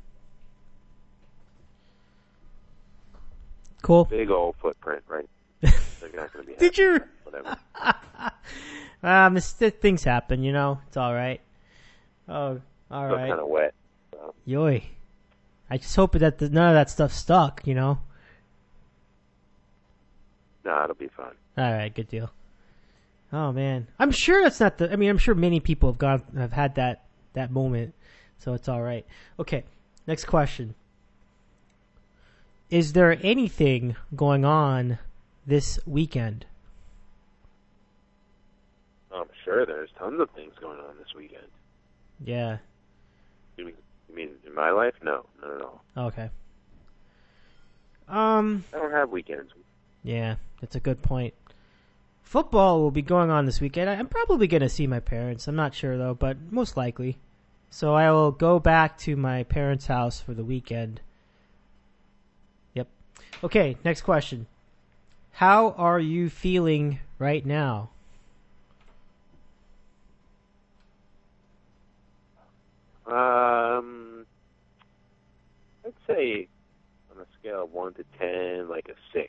Cool. Big old footprint, right? They're not going to be happy. Did you? Whatever. Things happen, It's all right. Oh, all right. It's kind of wet. So. Yoy. I just hope that none of that stuff stuck, No, it'll be fine. All right, good deal. Oh man, I'm sure that's not I'm sure many people have had that moment, so it's all right. Okay, next question. Is there anything going on this weekend? I'm sure there's tons of things going on this weekend. Yeah. You mean in my life? No, not at all. Okay. I don't have weekends. Yeah, that's a good point. Football will be going on this weekend. I'm probably going to see my parents. I'm not sure, though, but most likely. So I will go back to my parents' house for the weekend. Yep. Okay, next question. How are you feeling right now? I'd say on a scale of 1 to 10, like a 6.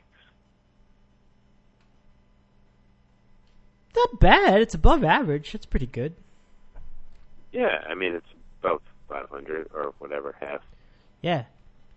Not bad. It's above average. That's pretty good. Yeah, it's about 500. or whatever, half. Yeah.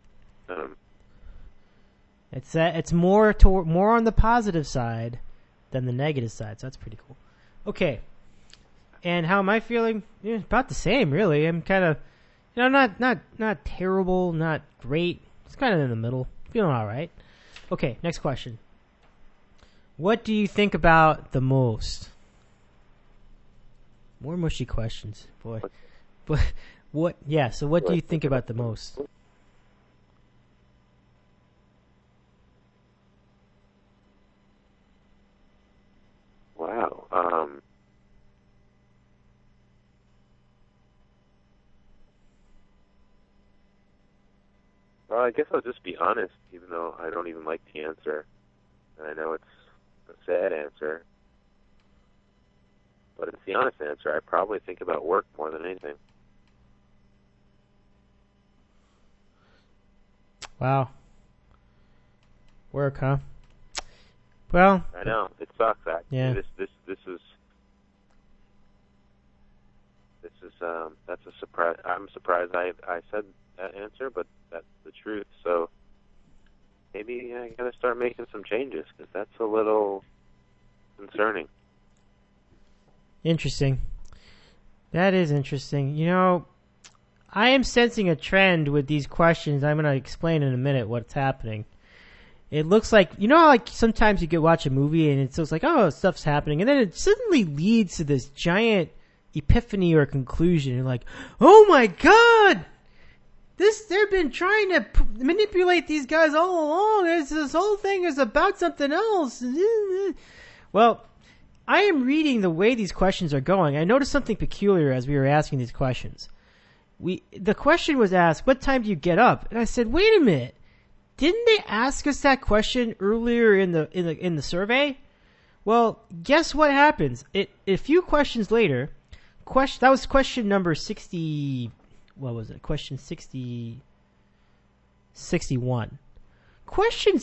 It's more on the positive side than the negative side, so that's pretty cool. Okay. And how am I feeling? Yeah, about the same, really. I'm kind of, not terrible, not great. It's kind of in the middle. Feeling all right. Okay, next question. What do you think about the most? More mushy questions, boy. But what? Yeah. So, what do you think about the most? Wow. Well, I guess I'll just be honest, even though I don't even like the answer. And I know it's a sad answer. But it's the honest answer. I probably think about work more than anything. Wow. Work, huh? Well, I know it sucks. Yeah. This is that's a surprise. I'm surprised I said that answer, but that's the truth. So maybe I gotta start making some changes because that's a little concerning. Interesting. That is interesting. I am sensing a trend with these questions. I'm going to explain in a minute what's happening. It looks like, like sometimes you watch a movie and it's just like, oh, stuff's happening. And then it suddenly leads to this giant epiphany or conclusion. You're like, oh my God! They've been trying to manipulate these guys all along. This whole thing is about something else. Well, I am reading the way these questions are going. I noticed something peculiar as we were asking these questions. The question was asked, what time do you get up? And I said, wait a minute. Didn't they ask us that question earlier in the survey? Well, guess what happens? A few questions later, that was question number 60, what was it? Question 61. Question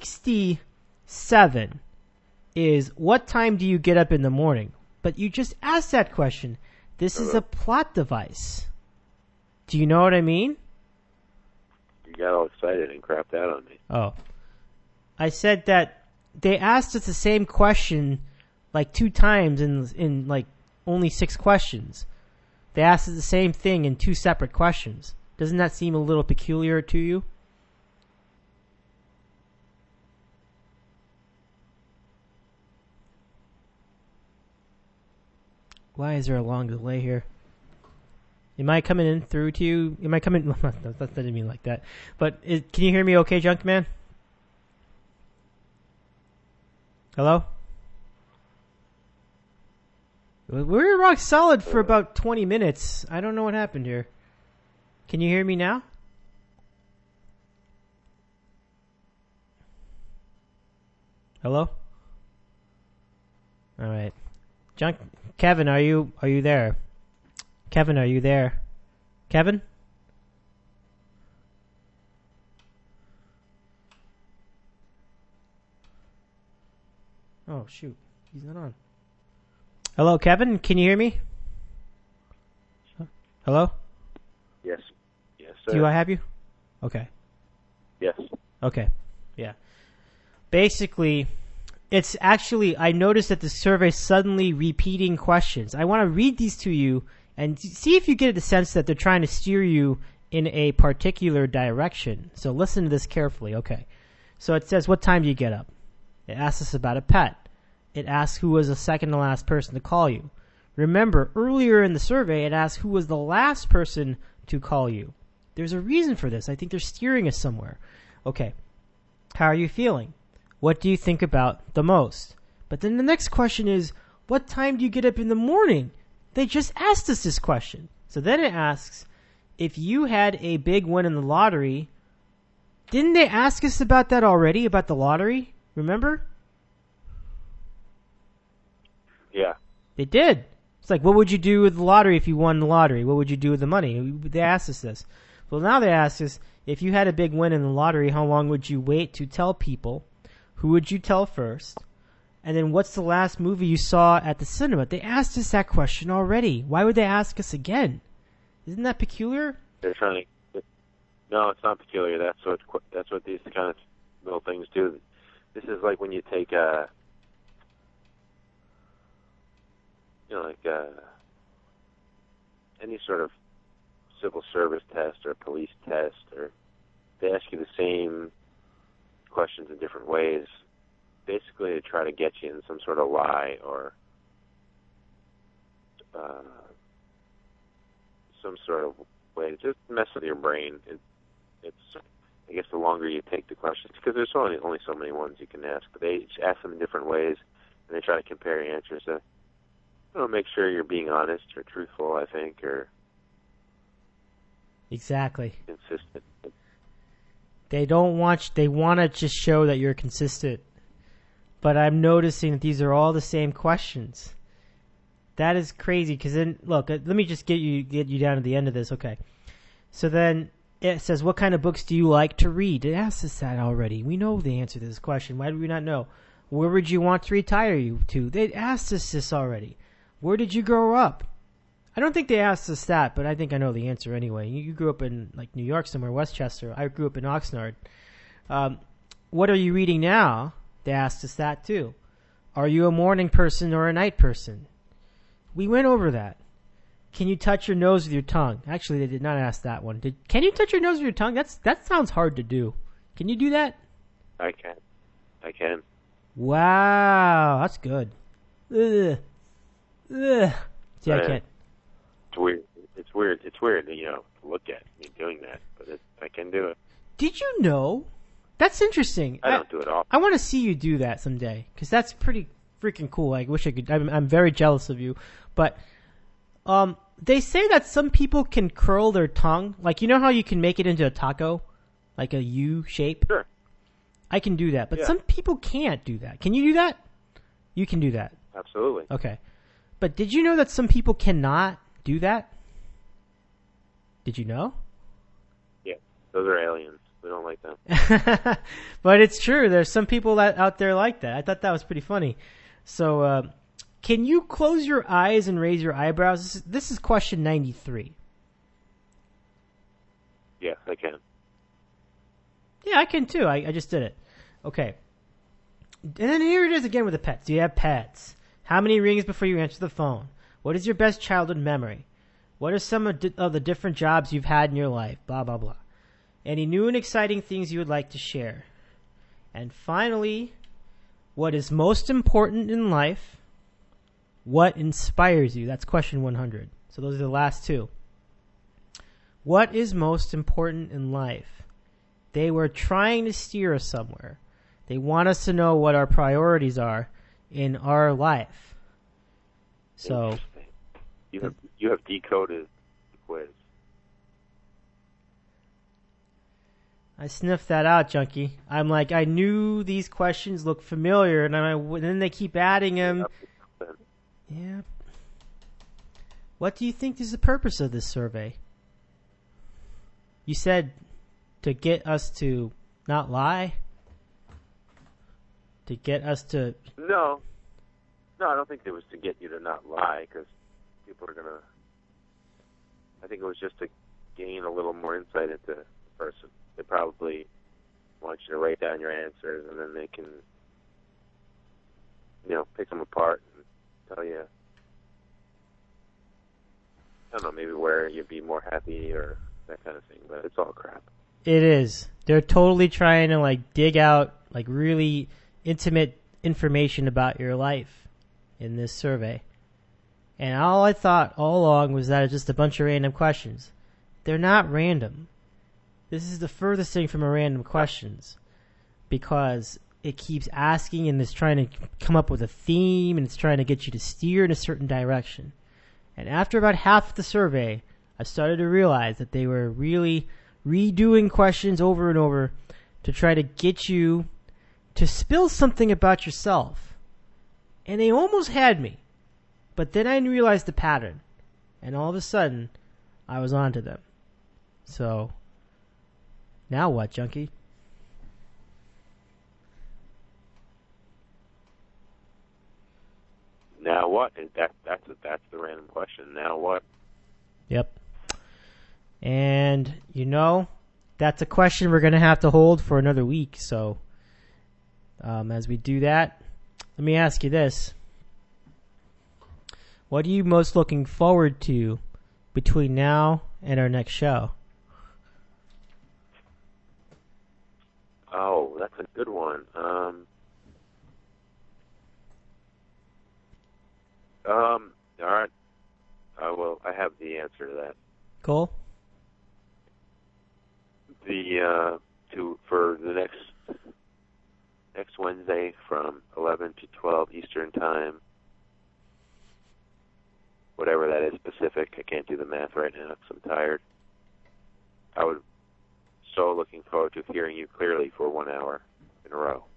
67 is, what time do you get up in the morning? But you just asked that question. This is a plot device. Do you know what I mean? You got all excited and crapped out on me. Oh. I said that they asked us the same question like 2 times in like only 6 questions. They asked us the same thing in 2 separate questions. Doesn't that seem a little peculiar to you? Why is there a long delay here? Am I coming in through to you? Am I coming? No, that didn't mean like that. But can you hear me okay, Junkman? Hello? We were rock solid for about 20 minutes. I don't know what happened here. Can you hear me now? Hello? All right. Kevin, are you there? Kevin, are you there? Kevin? Oh, shoot. He's not on. Hello, Kevin? Can you hear me? Hello? Yes. Yes, sir. Do I have you? Okay. Yes. Okay. Yeah. Basically, it's actually, I noticed that the survey suddenly repeating questions. I want to read these to you and see if you get the sense that they're trying to steer you in a particular direction. So listen to this carefully. Okay. So it says, what time do you get up? It asks us about a pet. It asks who was the second to last person to call you. Remember, earlier in the survey, it asked who was the last person to call you. There's a reason for this. I think they're steering us somewhere. Okay. How are you feeling? What do you think about the most? But then the next question is, what time do you get up in the morning? They just asked us this question. So then it asks, if you had a big win in the lottery, didn't they ask us about that already, about the lottery? Remember? Yeah. They did. It's like, what would you do with the lottery if you won the lottery? What would you do with the money? They asked us this. Well, now they ask us, if you had a big win in the lottery, how long would you wait to tell people? Who would you tell first? And then what's the last movie you saw at the cinema? They asked us that question already. Why would they ask us again? Isn't that peculiar? They're trying to. No, it's not peculiar. That's what these kind of little things do. This is like when you take any sort of civil service test or police test, or they ask you the same questions in different ways, basically to try to get you in some sort of lie or some sort of way to just mess with your brain. It's I guess the longer you take the questions, because there's only so many ones you can ask, but they each ask them in different ways, and they try to compare your answers to make sure you're being honest or truthful, I think, or exactly consistent. They want to just show that you're consistent. But I'm noticing that these are all the same questions. That is crazy, because then, look, let me just get you down to the end of this. Okay. So then it says, what kind of books do you like to read? It asks us that already. We know the answer to this question. Why do we not know? Where would you want to retire to? They asked us this already. Where did you grow up? I don't think they asked us that, but I think I know the answer anyway. You grew up in like New York somewhere, Westchester. I grew up in Oxnard. What are you reading now? They asked us that too. Are you a morning person or a night person? We went over that. Can you touch your nose with your tongue? Actually, they did not ask that one. Can you touch your nose with your tongue? That sounds hard to do. Can you do that? I can. Wow, that's good. Ugh. See, I can't. It's weird. It's weird, to look at me doing that, but I can do it. Did you know? That's interesting. I don't do it often. I want to see you do that someday, because that's pretty freaking cool. I wish I could. I'm very jealous of you. But they say that some people can curl their tongue. Like, you know how you can make it into a taco? Like a U shape? Sure. I can do that. But some people can't do that. Can you do that? You can do that. Absolutely. Okay. But did you know that some people cannot do that? Did you know? Yeah. Those are aliens. We don't like them. But it's true. There's some people out there like that. I thought that was pretty funny. So, can you close your eyes and raise your eyebrows? This is question 93. Yes, I can. Yeah, I can too. I just did it. Okay. And then here it is again with the pets. Do you have pets? How many rings before you answer the phone? What is your best childhood memory? What are some of the different jobs you've had in your life? Blah, blah, blah. Any new and exciting things you would like to share? And finally, what is most important in life? What inspires you? That's question 100. So those are the last two. What is most important in life? They were trying to steer us somewhere. They want us to know what our priorities are in our life. So you have decoded the quiz. I sniffed that out, Junkie. I'm like, I knew these questions looked familiar, and then they keep adding them. Yeah. What do you think is the purpose of this survey? You said to get us to not lie? To get us to... No, I don't think it was to get you to not lie, because people are going to... I think it was just to gain a little more insight into the person. They probably want you to write down your answers, and then they can, pick them apart and tell you, I don't know, maybe where you'd be more happy or that kind of thing, but it's all crap. It is. They're totally trying to, dig out, really intimate information about your life in this survey. And all I thought all along was that it's just a bunch of random questions. They're not random. This is the furthest thing from a random questions, because it keeps asking and it's trying to come up with a theme and it's trying to get you to steer in a certain direction. And after about half the survey, I started to realize that they were really redoing questions over and over to try to get you to spill something about yourself. And they almost had me. But then I realized the pattern. And all of a sudden, I was onto them. So... now what, Junkie? Now what? That's the random question. Now what? Yep. And And, that's a question we're going to have to hold for another week. So, as we do that, let me ask you this. What are you most looking forward to between now and our next show? Oh, that's a good one. All right. I have the answer to that. Cool. For the next Wednesday from 11 to 12 Eastern Time, whatever that is specific. I can't do the math right now because I'm tired. I would so looking forward to hearing you clearly for 1 hour in a row.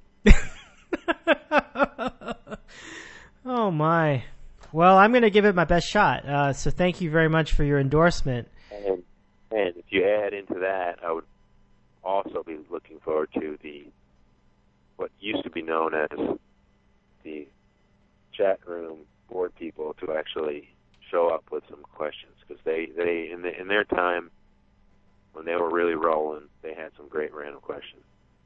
Oh, my. Well, I'm going to give it my best shot. So thank you very much for your endorsement. And if you add into that, I would also be looking forward to what used to be known as the chat room board people to actually show up with some questions, because they in their time when they were really rolling, they had some great random questions.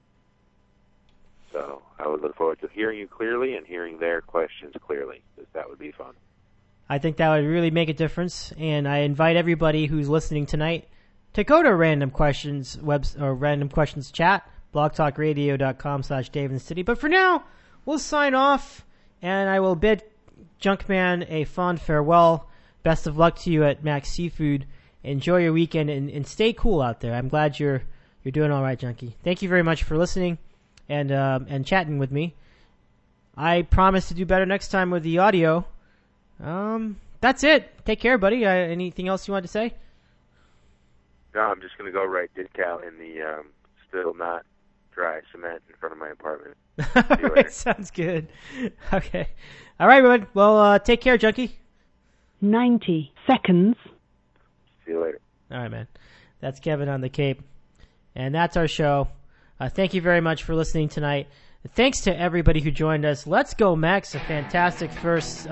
So I would look forward to hearing you clearly and hearing their questions clearly, because that would be fun. I think that would really make a difference, and I invite everybody who's listening tonight to go to Random Questions Random Questions chat, blogtalkradio.com/DaveInTheCity. But for now, we'll sign off, and I will bid Junkman a fond farewell. Best of luck to you at Max Seafood. Enjoy your weekend and stay cool out there. I'm glad you're doing all right, Junkie. Thank you very much for listening and chatting with me. I promise to do better next time with the audio. That's it. Take care, buddy. Anything else you want to say? No, I'm just going to go write discount in the still not dry cement in front of my apartment. See you later. Sounds good. Okay. All right, bud. Well, take care, Junkie. 90 seconds. See you later. All right, man. That's Kevin on the Cape. And that's our show. Thank you very much for listening tonight. Thanks to everybody who joined us. Let's Go Max, a fantastic first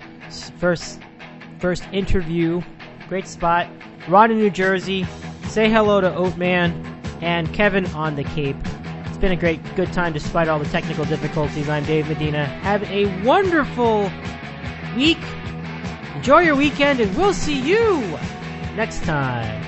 interview. Great spot. Ron in New Jersey. Say hello to Oatman and Kevin on the Cape. It's been a good time despite all the technical difficulties. I'm Dave Medina. Have a wonderful week. Enjoy your weekend, and we'll see you next time.